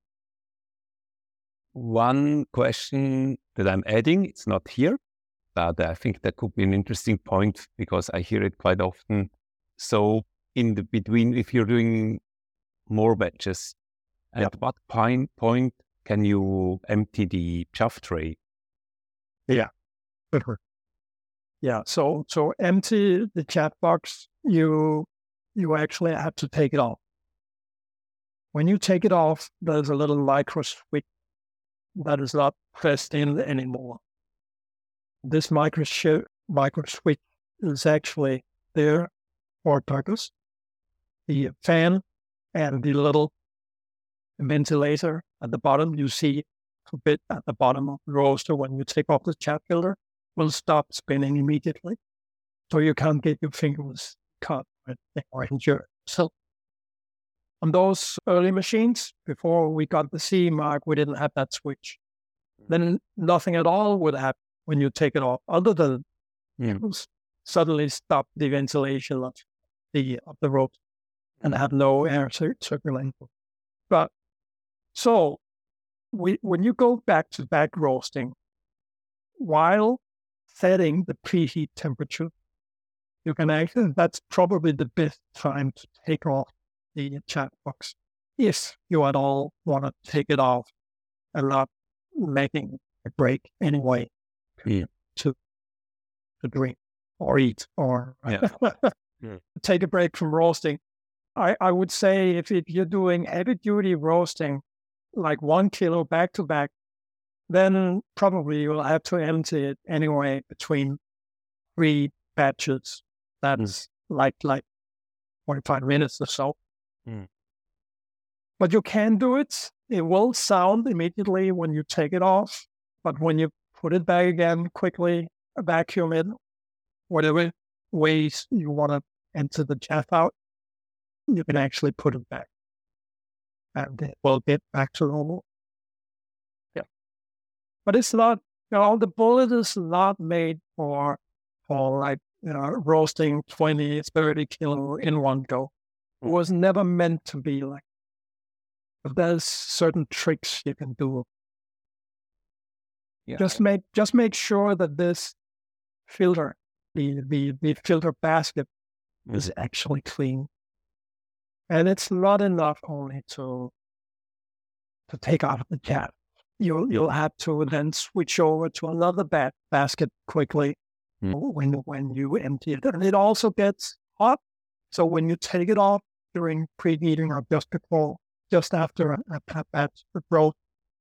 S1: One question that I'm adding, it's not here, but I think that could be an interesting point because I hear it quite often. So in the between, if you're doing more batches, yeah. at what point, point can you empty the chaff tray?
S2: Yeah. Yeah, so so empty the chaff box, you you actually have to take it off. When you take it off, there's a little micro switch that is not pressed in anymore. This micro, sh- micro switch is actually there for a purpose. The fan and the little ventilator at the bottom, you see little bit at the bottom of the roaster when you take off the chat filter will stop spinning immediately. So you can't get your fingers cut or injured. So on those early machines, before we got the C E mark, we didn't have that switch. Then nothing at all would happen when you take it off, other than
S1: Yeah.
S2: you suddenly stop the ventilation of the of the rope and have no air cir- circulating. But so we, when you go back to back roasting, while setting the preheat temperature, you can actually, that's probably the best time to take off the chat box if you at all want to take it off and not making a break anyway
S1: Yeah.
S2: to to drink or eat or
S1: Yeah. Yeah.
S2: take a break from roasting. I, I would say if, if you're doing heavy duty roasting, like one kilo back to back, then probably you'll have to empty it anyway between three batches. That's like like twenty-five minutes or so.
S1: Mm.
S2: But you can do it. It will sound immediately when you take it off, but when you put it back again quickly, vacuum it, whatever ways you want to empty the chaff out, you can actually put it back, and it will get back to normal. Yeah, but it's not. You know, the bullet is not made for for like you know roasting twenty, thirty kilo in one go. It was never meant to be like. But there's certain tricks you can do.
S1: Yeah.
S2: Just make just make sure that this filter, the the, the filter basket,
S1: Mm.
S2: is actually clean. And it's not enough only to to take out the chaff. You'll you'll have to then switch over to another ba- basket quickly
S1: Mm.
S2: when when you empty it. And it also gets hot. So when you take it off during preheating or just before, just after a, a batch of roast,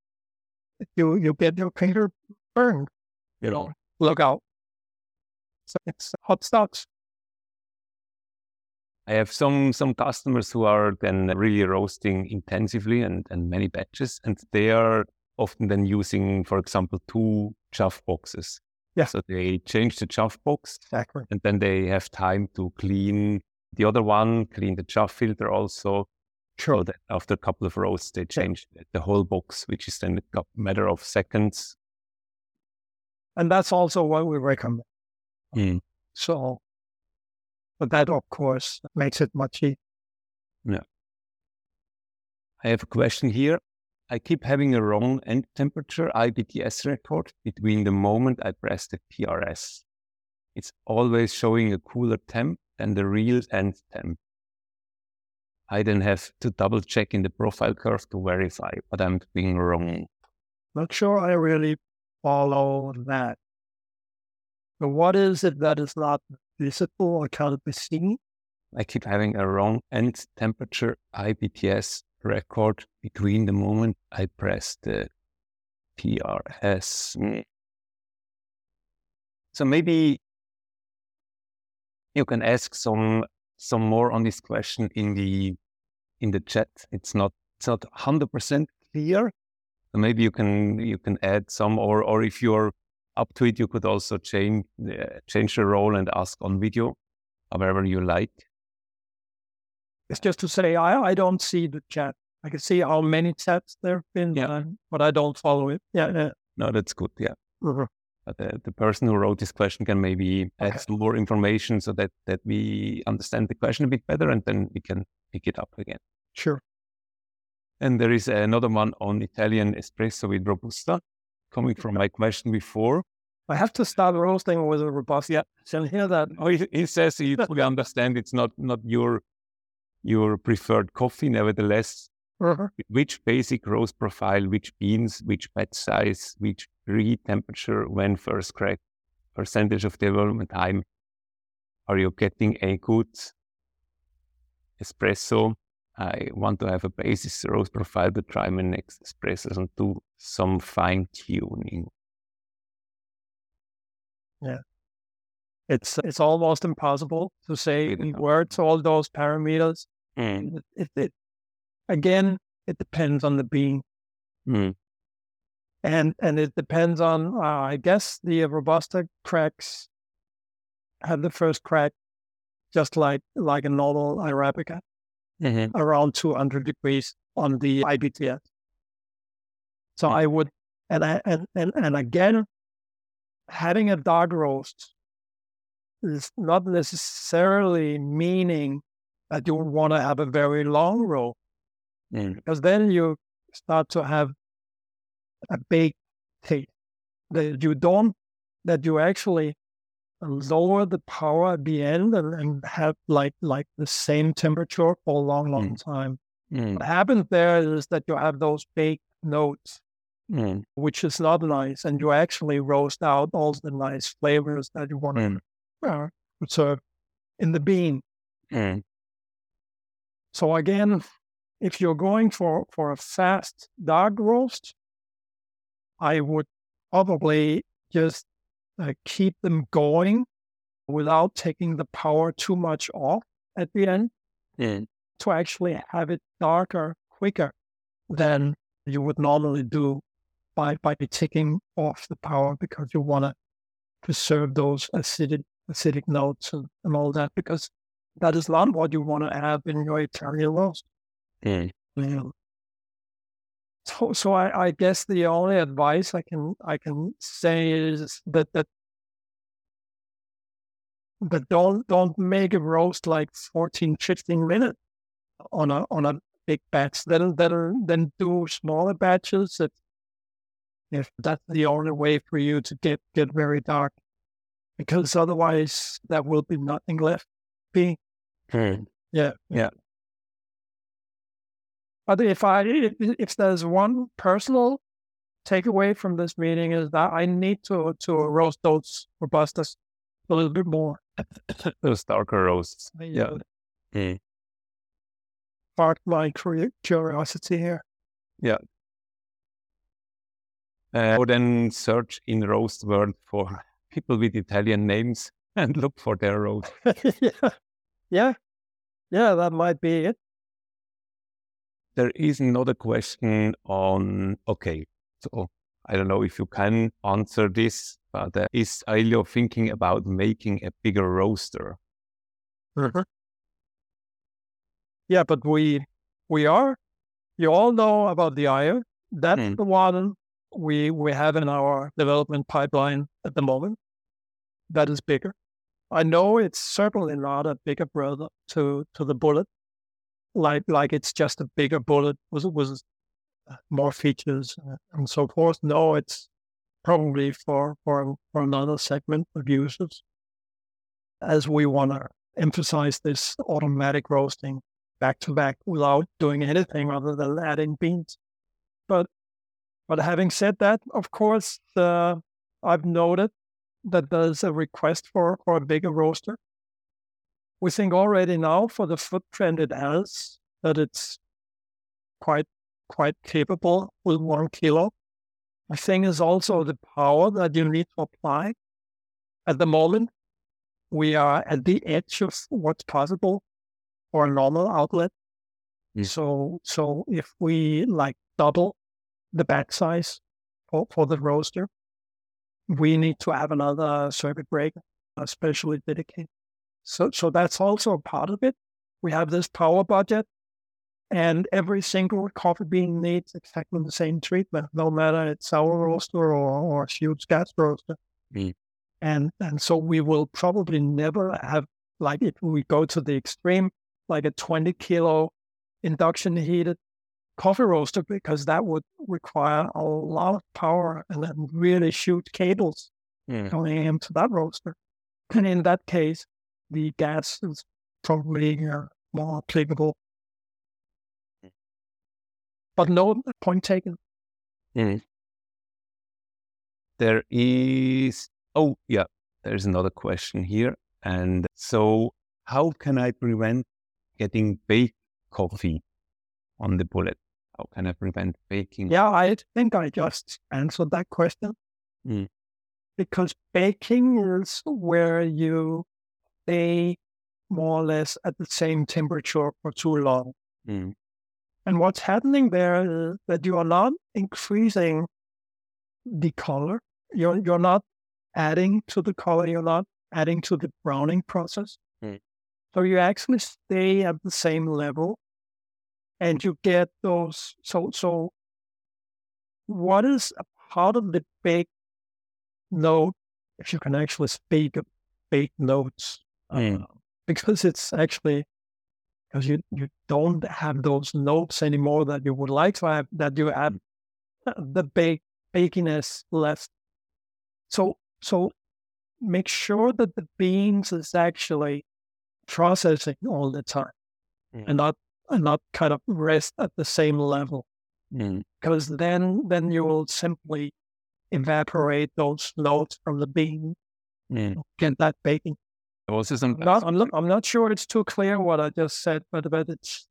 S2: you you get your finger burned. You know, look out. So it's hot stocks.
S1: I have some some customers who are then really roasting intensively and, and many batches, and they are often then using, for example, two chaff boxes.
S2: Yeah.
S1: So they change the chaff box,
S2: Exactly.
S1: and then they have time to clean the other one, clean the chaff filter also.
S2: Sure.
S1: So that after a couple of roasts, they change yeah. the whole box, which is then a matter of seconds.
S2: And that's also what we recommend.
S1: Mm.
S2: So, but that, of course, makes it much easier.
S1: Yeah. I have a question here. I keep having a wrong end temperature I B T S record between the moment I press the P R S. It's always showing a cooler temp than the real end temp. I then have to double check in the profile curve to verify, but I'm being wrong.
S2: Not sure I really follow that. But what is it that is not visible or can't be seen?
S1: I keep having a wrong end temperature I B T S record between the moment I press the P R S. So maybe you can ask some some more on this question in the in the chat. It's not it's not one hundred percent clear. So maybe you can you can add some, or or if you're up to it, you could also change uh, change the role and ask on video, however you like.
S2: It's just to say I I don't see the chat. I can see how many chats there have been,
S1: Yeah.
S2: uh, but I don't follow it. Yeah, yeah.
S1: No, that's good. Yeah.
S2: Mhm.
S1: But the, the person who wrote this question can maybe add
S2: Okay.
S1: some more information so that, that we understand the question a bit better, and then we can pick it up again.
S2: Sure.
S1: And there is another one on Italian espresso with Robusta, coming from my question before.
S2: I have to start roasting with a Robusta. Yeah, can hear that.
S1: Oh, he, he says he fully understand it's not, not your your preferred coffee. Nevertheless,
S2: Mhm.
S1: which basic roast profile, which beans, which batch size, which reheat temperature, when first cracked, percentage of development time, are you getting a good espresso? I want to have a basis roast profile to try my next espressos and do some fine tuning.
S2: It's it's almost impossible to say
S1: Really
S2: in
S1: not.
S2: words all those parameters.
S1: Mm.
S2: It, it, it again, it depends on the bean.
S1: Mm.
S2: And and it depends on, uh, I guess the Robusta cracks have the first crack just like like a normal Arabica,
S1: Mm-hmm.
S2: around two hundred degrees on the I B T S. So
S1: Mm.
S2: I would, and I and, and and again, having a dark roast is not necessarily meaning that you want to have a very long roast,
S1: Mm.
S2: because then you start to have a baked taste that you don't, that you actually lower the power at the end and, and have like like the same temperature for a long, long
S1: Mm.
S2: time.
S1: Mm.
S2: What happens there is that you have those baked notes,
S1: Mm.
S2: which is not nice, and you actually roast out all the nice flavors that you want
S1: Mm.
S2: to uh, serve in the bean.
S1: Mm.
S2: So again, if you're going for, for a fast dark roast, I would probably just uh, keep them going without taking the power too much off at the end,
S1: Mm.
S2: to actually have it darker quicker than you would normally do by, by taking off the power, because you want to preserve those acidic acidic notes and, and all that, because that is not what you want to have in your Italian roast.
S1: Mm.
S2: Yeah. So, so I, I guess the only advice I can I can say is that that that don't don't make a roast like fourteen, fifteen minutes on a on a big batch. Then then then do smaller batches. If if that's the only way for you to get get very dark, because otherwise there will be nothing left. Be
S1: Mm.
S2: yeah
S1: Yeah.
S2: But if I if, if there's one personal takeaway from this meeting, is that I need to to roast those Robustas a little bit more.
S1: Those darker roasts.
S2: Yeah.
S1: Mm.
S2: Spark my curi- curiosity here.
S1: Yeah. Uh, or then search in roast world for people with Italian names and look for their roast.
S2: yeah. Yeah. Yeah, that might be it.
S1: There is another question on, okay, so I don't know if you can answer this, but uh, is Ailio thinking about making a bigger roaster?
S2: Mm-hmm. Yeah, but we we are. You all know about the I O. That's
S1: Mm.
S2: the one we we have in our development pipeline at the moment. That is bigger. I know it's certainly not a bigger brother to to the Bullet. Like like it's just a bigger Bullet with with more features and so forth. No, it's probably for for for another segment of users, as we want to emphasize this automatic roasting back to back without doing anything other than adding beans. But but having said that, of course, uh, I've noted that there's a request for, for a bigger roaster. We think already now, for the footprint it has, that it's quite quite capable with one kilo. The thing is also the power that you need to apply. At the moment, we are at the edge of what's possible for a normal outlet.
S1: Mm.
S2: So so if we like double the batch size for, for the roaster, we need to have another circuit breaker, especially dedicated. So so that's also a part of it. We have this power budget, and every single coffee bean needs exactly the same treatment, no matter it's sour roaster or, or Schutz gas roaster.
S1: Mm.
S2: And and so we will probably never have, like if we go to the extreme, like a twenty kilo induction heated coffee roaster, because that would require a lot of power and then really shoot cables
S1: Mm.
S2: going into that roaster. And in that case, the gas is probably uh, more applicable. But no, point taken.
S1: Mm. There is, oh yeah, there's another question here. And so how can I prevent getting baked coffee on the Bullet? How can I prevent baking?
S2: Yeah, I think I just answered that question.
S1: Mm.
S2: Because baking is where you stay more or less at the same temperature for too long.
S1: Mm.
S2: And what's happening there is that you are not increasing the color. You're you're not adding to the color. You're not adding to the browning process.
S1: Mm.
S2: So you actually stay at the same level, and you get those. So so what is a part of the baked note, if you can actually speak of baked notes,
S1: Mm.
S2: uh, because it's actually because you you don't have those notes anymore that you would like to have. That you have the bake bakiness left. So so make sure that the beans is actually processing all the time
S1: Mm.
S2: and not and not kind of rest at the same level,
S1: Mm.
S2: because then then you will simply evaporate those notes from the bean,
S1: Mm.
S2: get that baking.
S1: Also
S2: I'm
S1: sometimes
S2: not, I'm not, I'm not sure it's too clear what I just said, but, but it's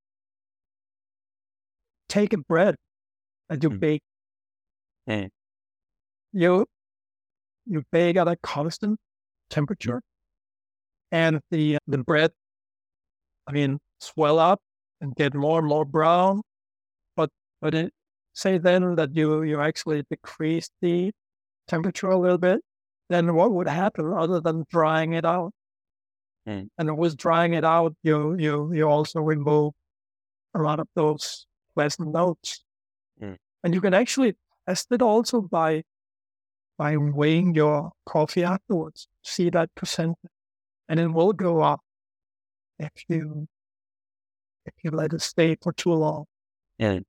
S2: take a bread and you
S1: Mm.
S2: bake.
S1: Mm.
S2: You you bake at a constant temperature, and the the bread, I mean, swell up and get more and more brown. But but it, say then that you you actually decrease the temperature a little bit, then what would happen other than drying it out?
S1: Mm.
S2: And with drying it out, you you you also remove a lot of those pleasant notes.
S1: Mm.
S2: And you can actually test it also by by weighing your coffee afterwards. See that percent, and it will go up if you if you let it stay for too long.
S1: Mm.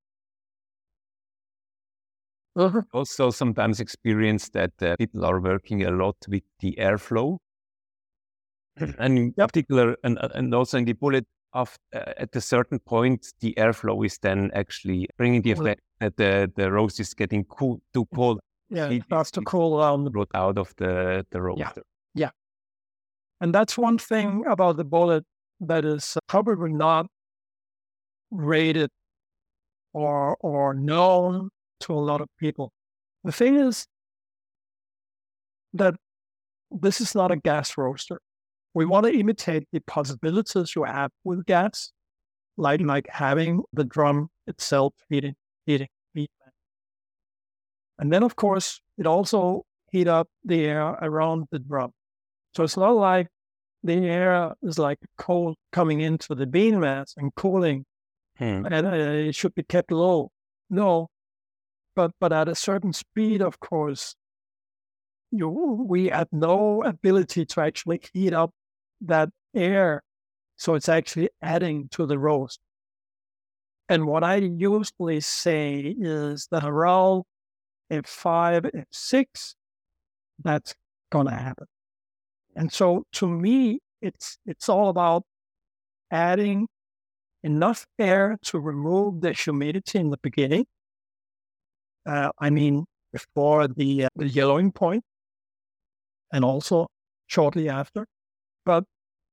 S2: Uh-huh.
S1: Also sometimes experience that uh, people are working a lot with the airflow, and in
S2: Yep.
S1: particular, and and also in the bullet, of uh, at a certain point, the airflow is then actually bringing the
S2: Cool.
S1: effect that the the roast is getting cool, too cold.
S2: Yeah,
S1: Heat
S2: it starts to
S1: is
S2: cool down.
S1: brought out of the the roaster.
S2: Yeah. And that's one thing about the bullet that is probably not rated or or known to a lot of people. The thing is that this is not a gas roaster. We want to imitate the possibilities you have with gas, like like having the drum itself heating heating heat. And then of course it also heat up the air around the drum. So it's not like the air is like cold coming into the bean mass and cooling,
S1: Hmm.
S2: and uh, it should be kept low. No, but but at a certain speed, of course, you we have no ability to actually heat up that air, so it's actually adding to the roast. And what I usually say is that around F five, F six, that's gonna happen. And so to me, it's it's all about adding enough air to remove the humidity in the beginning. Uh, I mean, before the, uh, the yellowing point, and also shortly after. But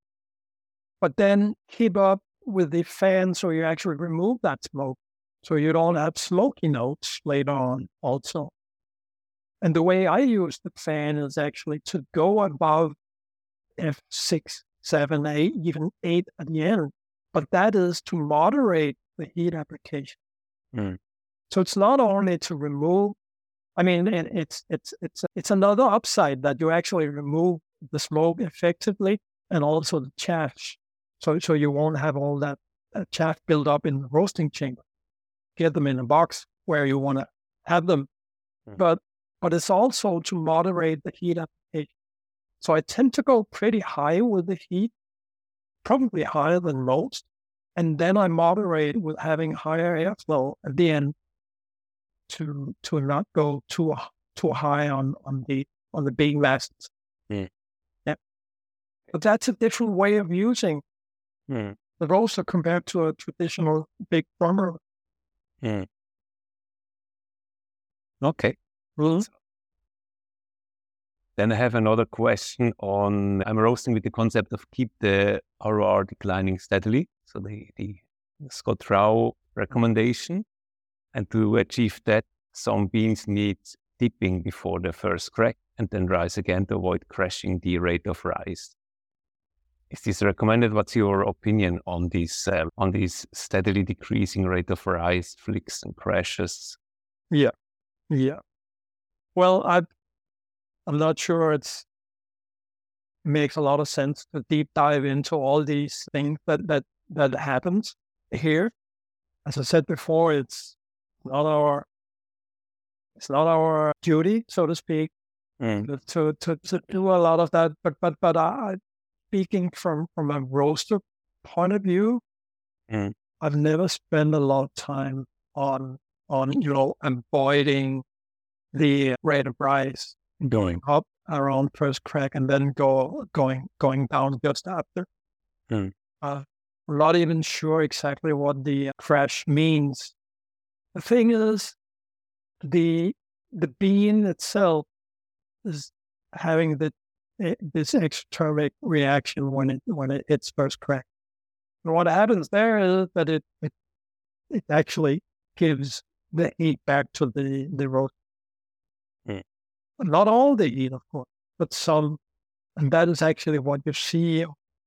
S2: but then keep up with the fan so you actually remove that smoke, so you don't have smoky notes later on also. And the way I use the fan is actually to go above F six, seven, eight, even eight at the end. But that is to moderate the heat application.
S1: Hmm.
S2: So it's not only to remove, I mean, it, it's it's it's it's another upside that you actually remove the smoke effectively and also the chaff. So so you won't have all that uh, chaff build up in the roasting chamber. Get them in a box where you want to have them.
S1: Hmm.
S2: But but it's also to moderate the heat application. So I tend to go pretty high with the heat, probably higher than most. And then I moderate with having higher airflow at the end to to not go too too high on, on the on the bean masses.
S1: Hmm.
S2: Yeah. But that's a different way of using
S1: Hmm.
S2: the roaster compared to a traditional big drummer.
S1: Hmm. Okay.
S2: Mhm.
S1: Then I have another question on, I'm roasting with the concept of keep the R O R declining steadily. So the, the Scott Rao recommendation. And to achieve that, some beans need dipping before the first crack and then rise again to avoid crashing the rate of rise. Is this recommended? What's your opinion on this, uh, on this steadily decreasing rate of rise, flicks and crashes?
S2: Yeah. Yeah. Well, I, I'm not sure it's makes a lot of sense to deep dive into all these things that that that happens here. As I said before, it's not our it's not our duty, so to speak,
S1: Mm.
S2: to to to do a lot of that. But but but I, speaking from from a roaster point of view,
S1: Mm.
S2: I've never spent a lot of time on on you know avoiding the rate of rise going up around first crack and then go going going down just after.
S1: Mm.
S2: Uh, I'm not even sure exactly what the crash means. The thing is, the the bean itself is having the eh, this exothermic reaction when it when it hits first crack. And what happens there is that it it, it actually gives the heat back to the the roast.
S1: Mm.
S2: Not all the heat, of course, but some, and that is actually what you see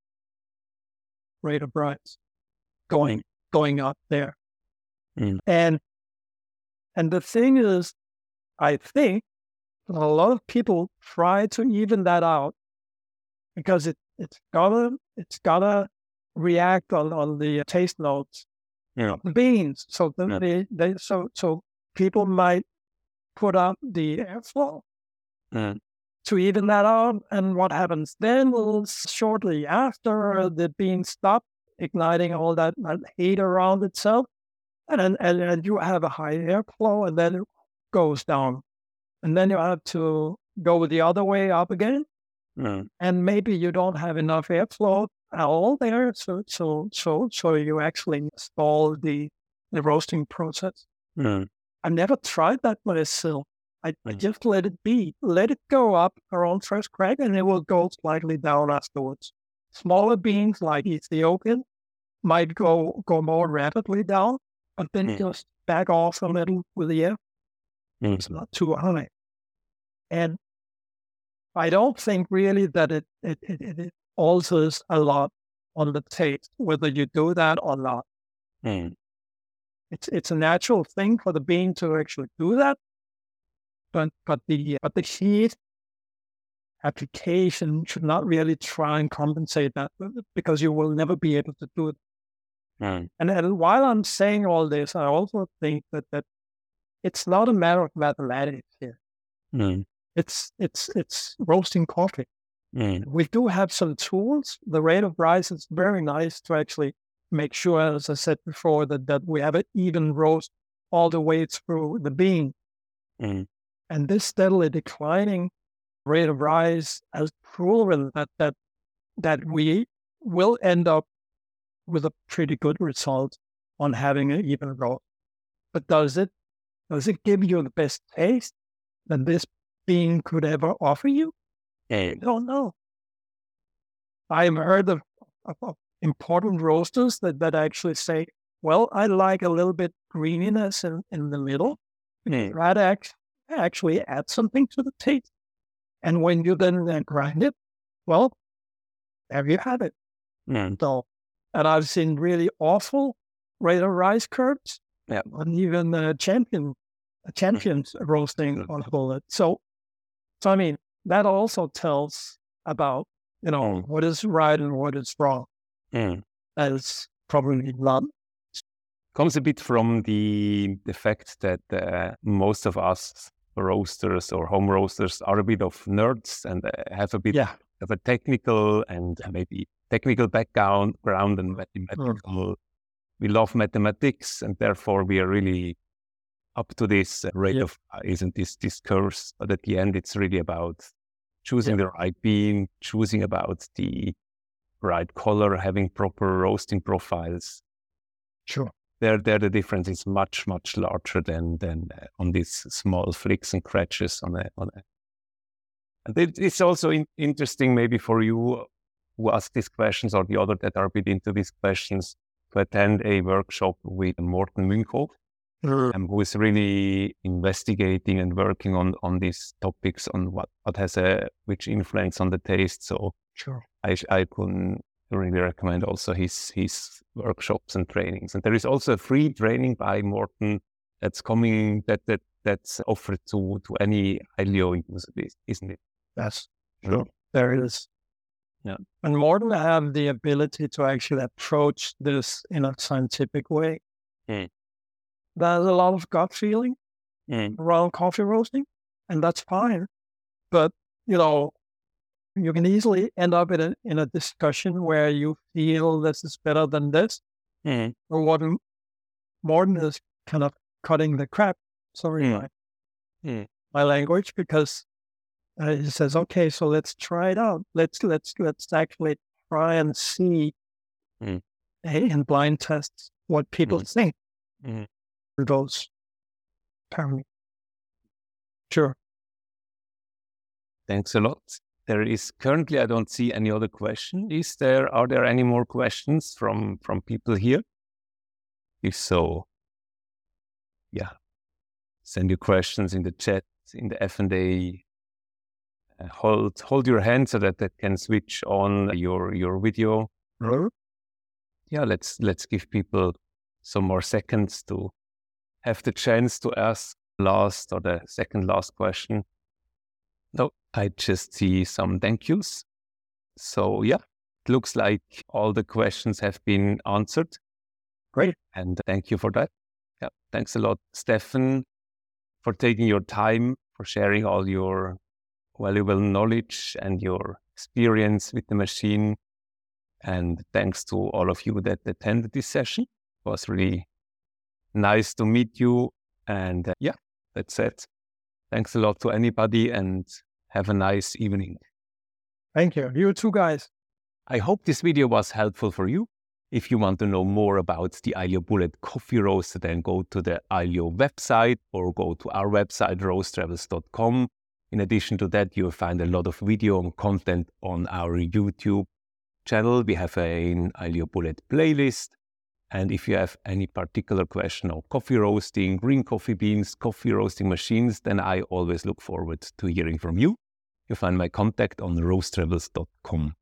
S2: rate of rise going going up there.
S1: Mm.
S2: And and the thing is, I think that a lot of people try to even that out because it it's gonna it's gonna react on, on the taste notes
S1: Yeah.
S2: of the beans. So the,
S1: Yeah.
S2: they, they so so people might put up the airflow
S1: Mm.
S2: to even that out. And what happens then is shortly after the bean stop igniting all that, that heat around itself, and, and and you have a high airflow, and then it goes down, and then you have to go the other way up again,
S1: Mm.
S2: and maybe you don't have enough airflow at all there, so so so so you actually stall the the roasting process.
S1: Mm.
S2: I never tried that myself. I, I
S1: Mm.
S2: just let it be, let it go up around first crack, and it will go slightly down afterwards. Smaller beans like Ethiopian might go go more rapidly down, but then
S1: Mm.
S2: just back off a little with the air.
S1: Mm.
S2: It's not too high. And I don't think really that it it, it, it alters a lot on the taste, whether you do that or not.
S1: Mm.
S2: It's it's a natural thing for the bean to actually do that, but but the but the heat application should not really try and compensate that because you will never be able to do it.
S1: Mm.
S2: And, and while I'm saying all this, I also think that that it's not a matter of mathematics here.
S1: Mm.
S2: It's it's it's roasting coffee.
S1: Mm.
S2: We do have some tools. The rate of rise is very nice to actually make sure, as I said before, that, that we have an even roast all the way through the bean.
S1: Mm.
S2: And this steadily declining rate of rise has proven that that that we will end up with a pretty good result on having an even roast. But does it does it give you the best taste that this bean could ever offer you? I
S1: Mm.
S2: don't know. I've heard of, of, of important roasters that, that actually say, well, I like a little bit greeniness in, in the middle.
S1: Mm.
S2: That act, actually add something to the taste. And when you then uh, grind it, well, there you have it.
S1: Mm.
S2: So, and I've seen really awful rate of rise curves,
S1: Yeah.
S2: and even uh, champion, uh, champions roasting on bullet. So, so I mean, that also tells about, you know,
S1: Mm.
S2: what is right and what is wrong.
S1: Mm.
S2: That is probably not.
S1: Comes a bit from the the fact that uh, most of us roasters or home roasters are a bit of nerds and uh, have a bit
S2: Yeah.
S1: of a technical and maybe technical background ground and mathematical. We love mathematics, and therefore we are really up to this uh, rate
S2: Yeah.
S1: of uh, isn't this this curves. But at the end, it's really about choosing the right bean, choosing about the right color, having proper roasting profiles.
S2: Sure.
S1: There, there, the difference is much, much larger than than uh, on these small flicks and scratches on a on a. And it, it's also in, interesting, maybe for you who ask these questions or the other that are a bit into these questions, to attend a workshop with Morten Münkhoff, um, who is really investigating and working on on these topics on what what has a which influence on the taste. So
S2: Sure.
S1: I I can really recommend also his his workshops and trainings. And there is also a free training by Morten that's coming that that that's offered to, to any Ailio user, isn't it?
S2: Yes, sure. There is. Yeah. And Morten have the ability to actually approach this in a scientific way.
S1: Mm.
S2: There's a lot of gut feeling mm. around coffee roasting, and that's fine. But, you know, you can easily end up in a, in a discussion where you feel this is better than this, mm. or what Morten is kind of cutting the crap, sorry, mm. my, mm. my language, because uh, he says, okay, so let's try it out. Let's let's let's actually try and see mm. in blind tests what people mm. think. Mm. Those parameters. Sure.
S1: Thanks a lot. There is currently, I don't see any other question. Is there, are there any more questions from, from people here? If so, yeah, send your questions in the chat, in the F and A. Uh, hold, hold your hand so that that can switch on your, your video.
S2: Mm-hmm.
S1: Yeah, let's, let's give people some more seconds to have the chance to ask last or the second last question. No, I just see some thank yous. So yeah, it looks like all the questions have been answered.
S2: Great.
S1: And thank you for that. Yeah, thanks a lot, Stefan, for taking your time, for sharing all your valuable knowledge and your experience with the machine. And thanks to all of you that attended this session. It was really nice to meet you. And uh, yeah, that's it. Thanks a lot to anybody and have a nice evening.
S2: Thank you. You too, guys.
S1: I hope this video was helpful for you. If you want to know more about the Ailio Bullet coffee roaster, then go to the Ailio website or go to our website, roast travels dot com. In addition to that, you'll find a lot of video and content on our YouTube channel. We have an Ailio Bullet playlist. And if you have any particular question on coffee roasting, green coffee beans, coffee roasting machines, then I always look forward to hearing from you. You'll find my contact on roast travels dot com.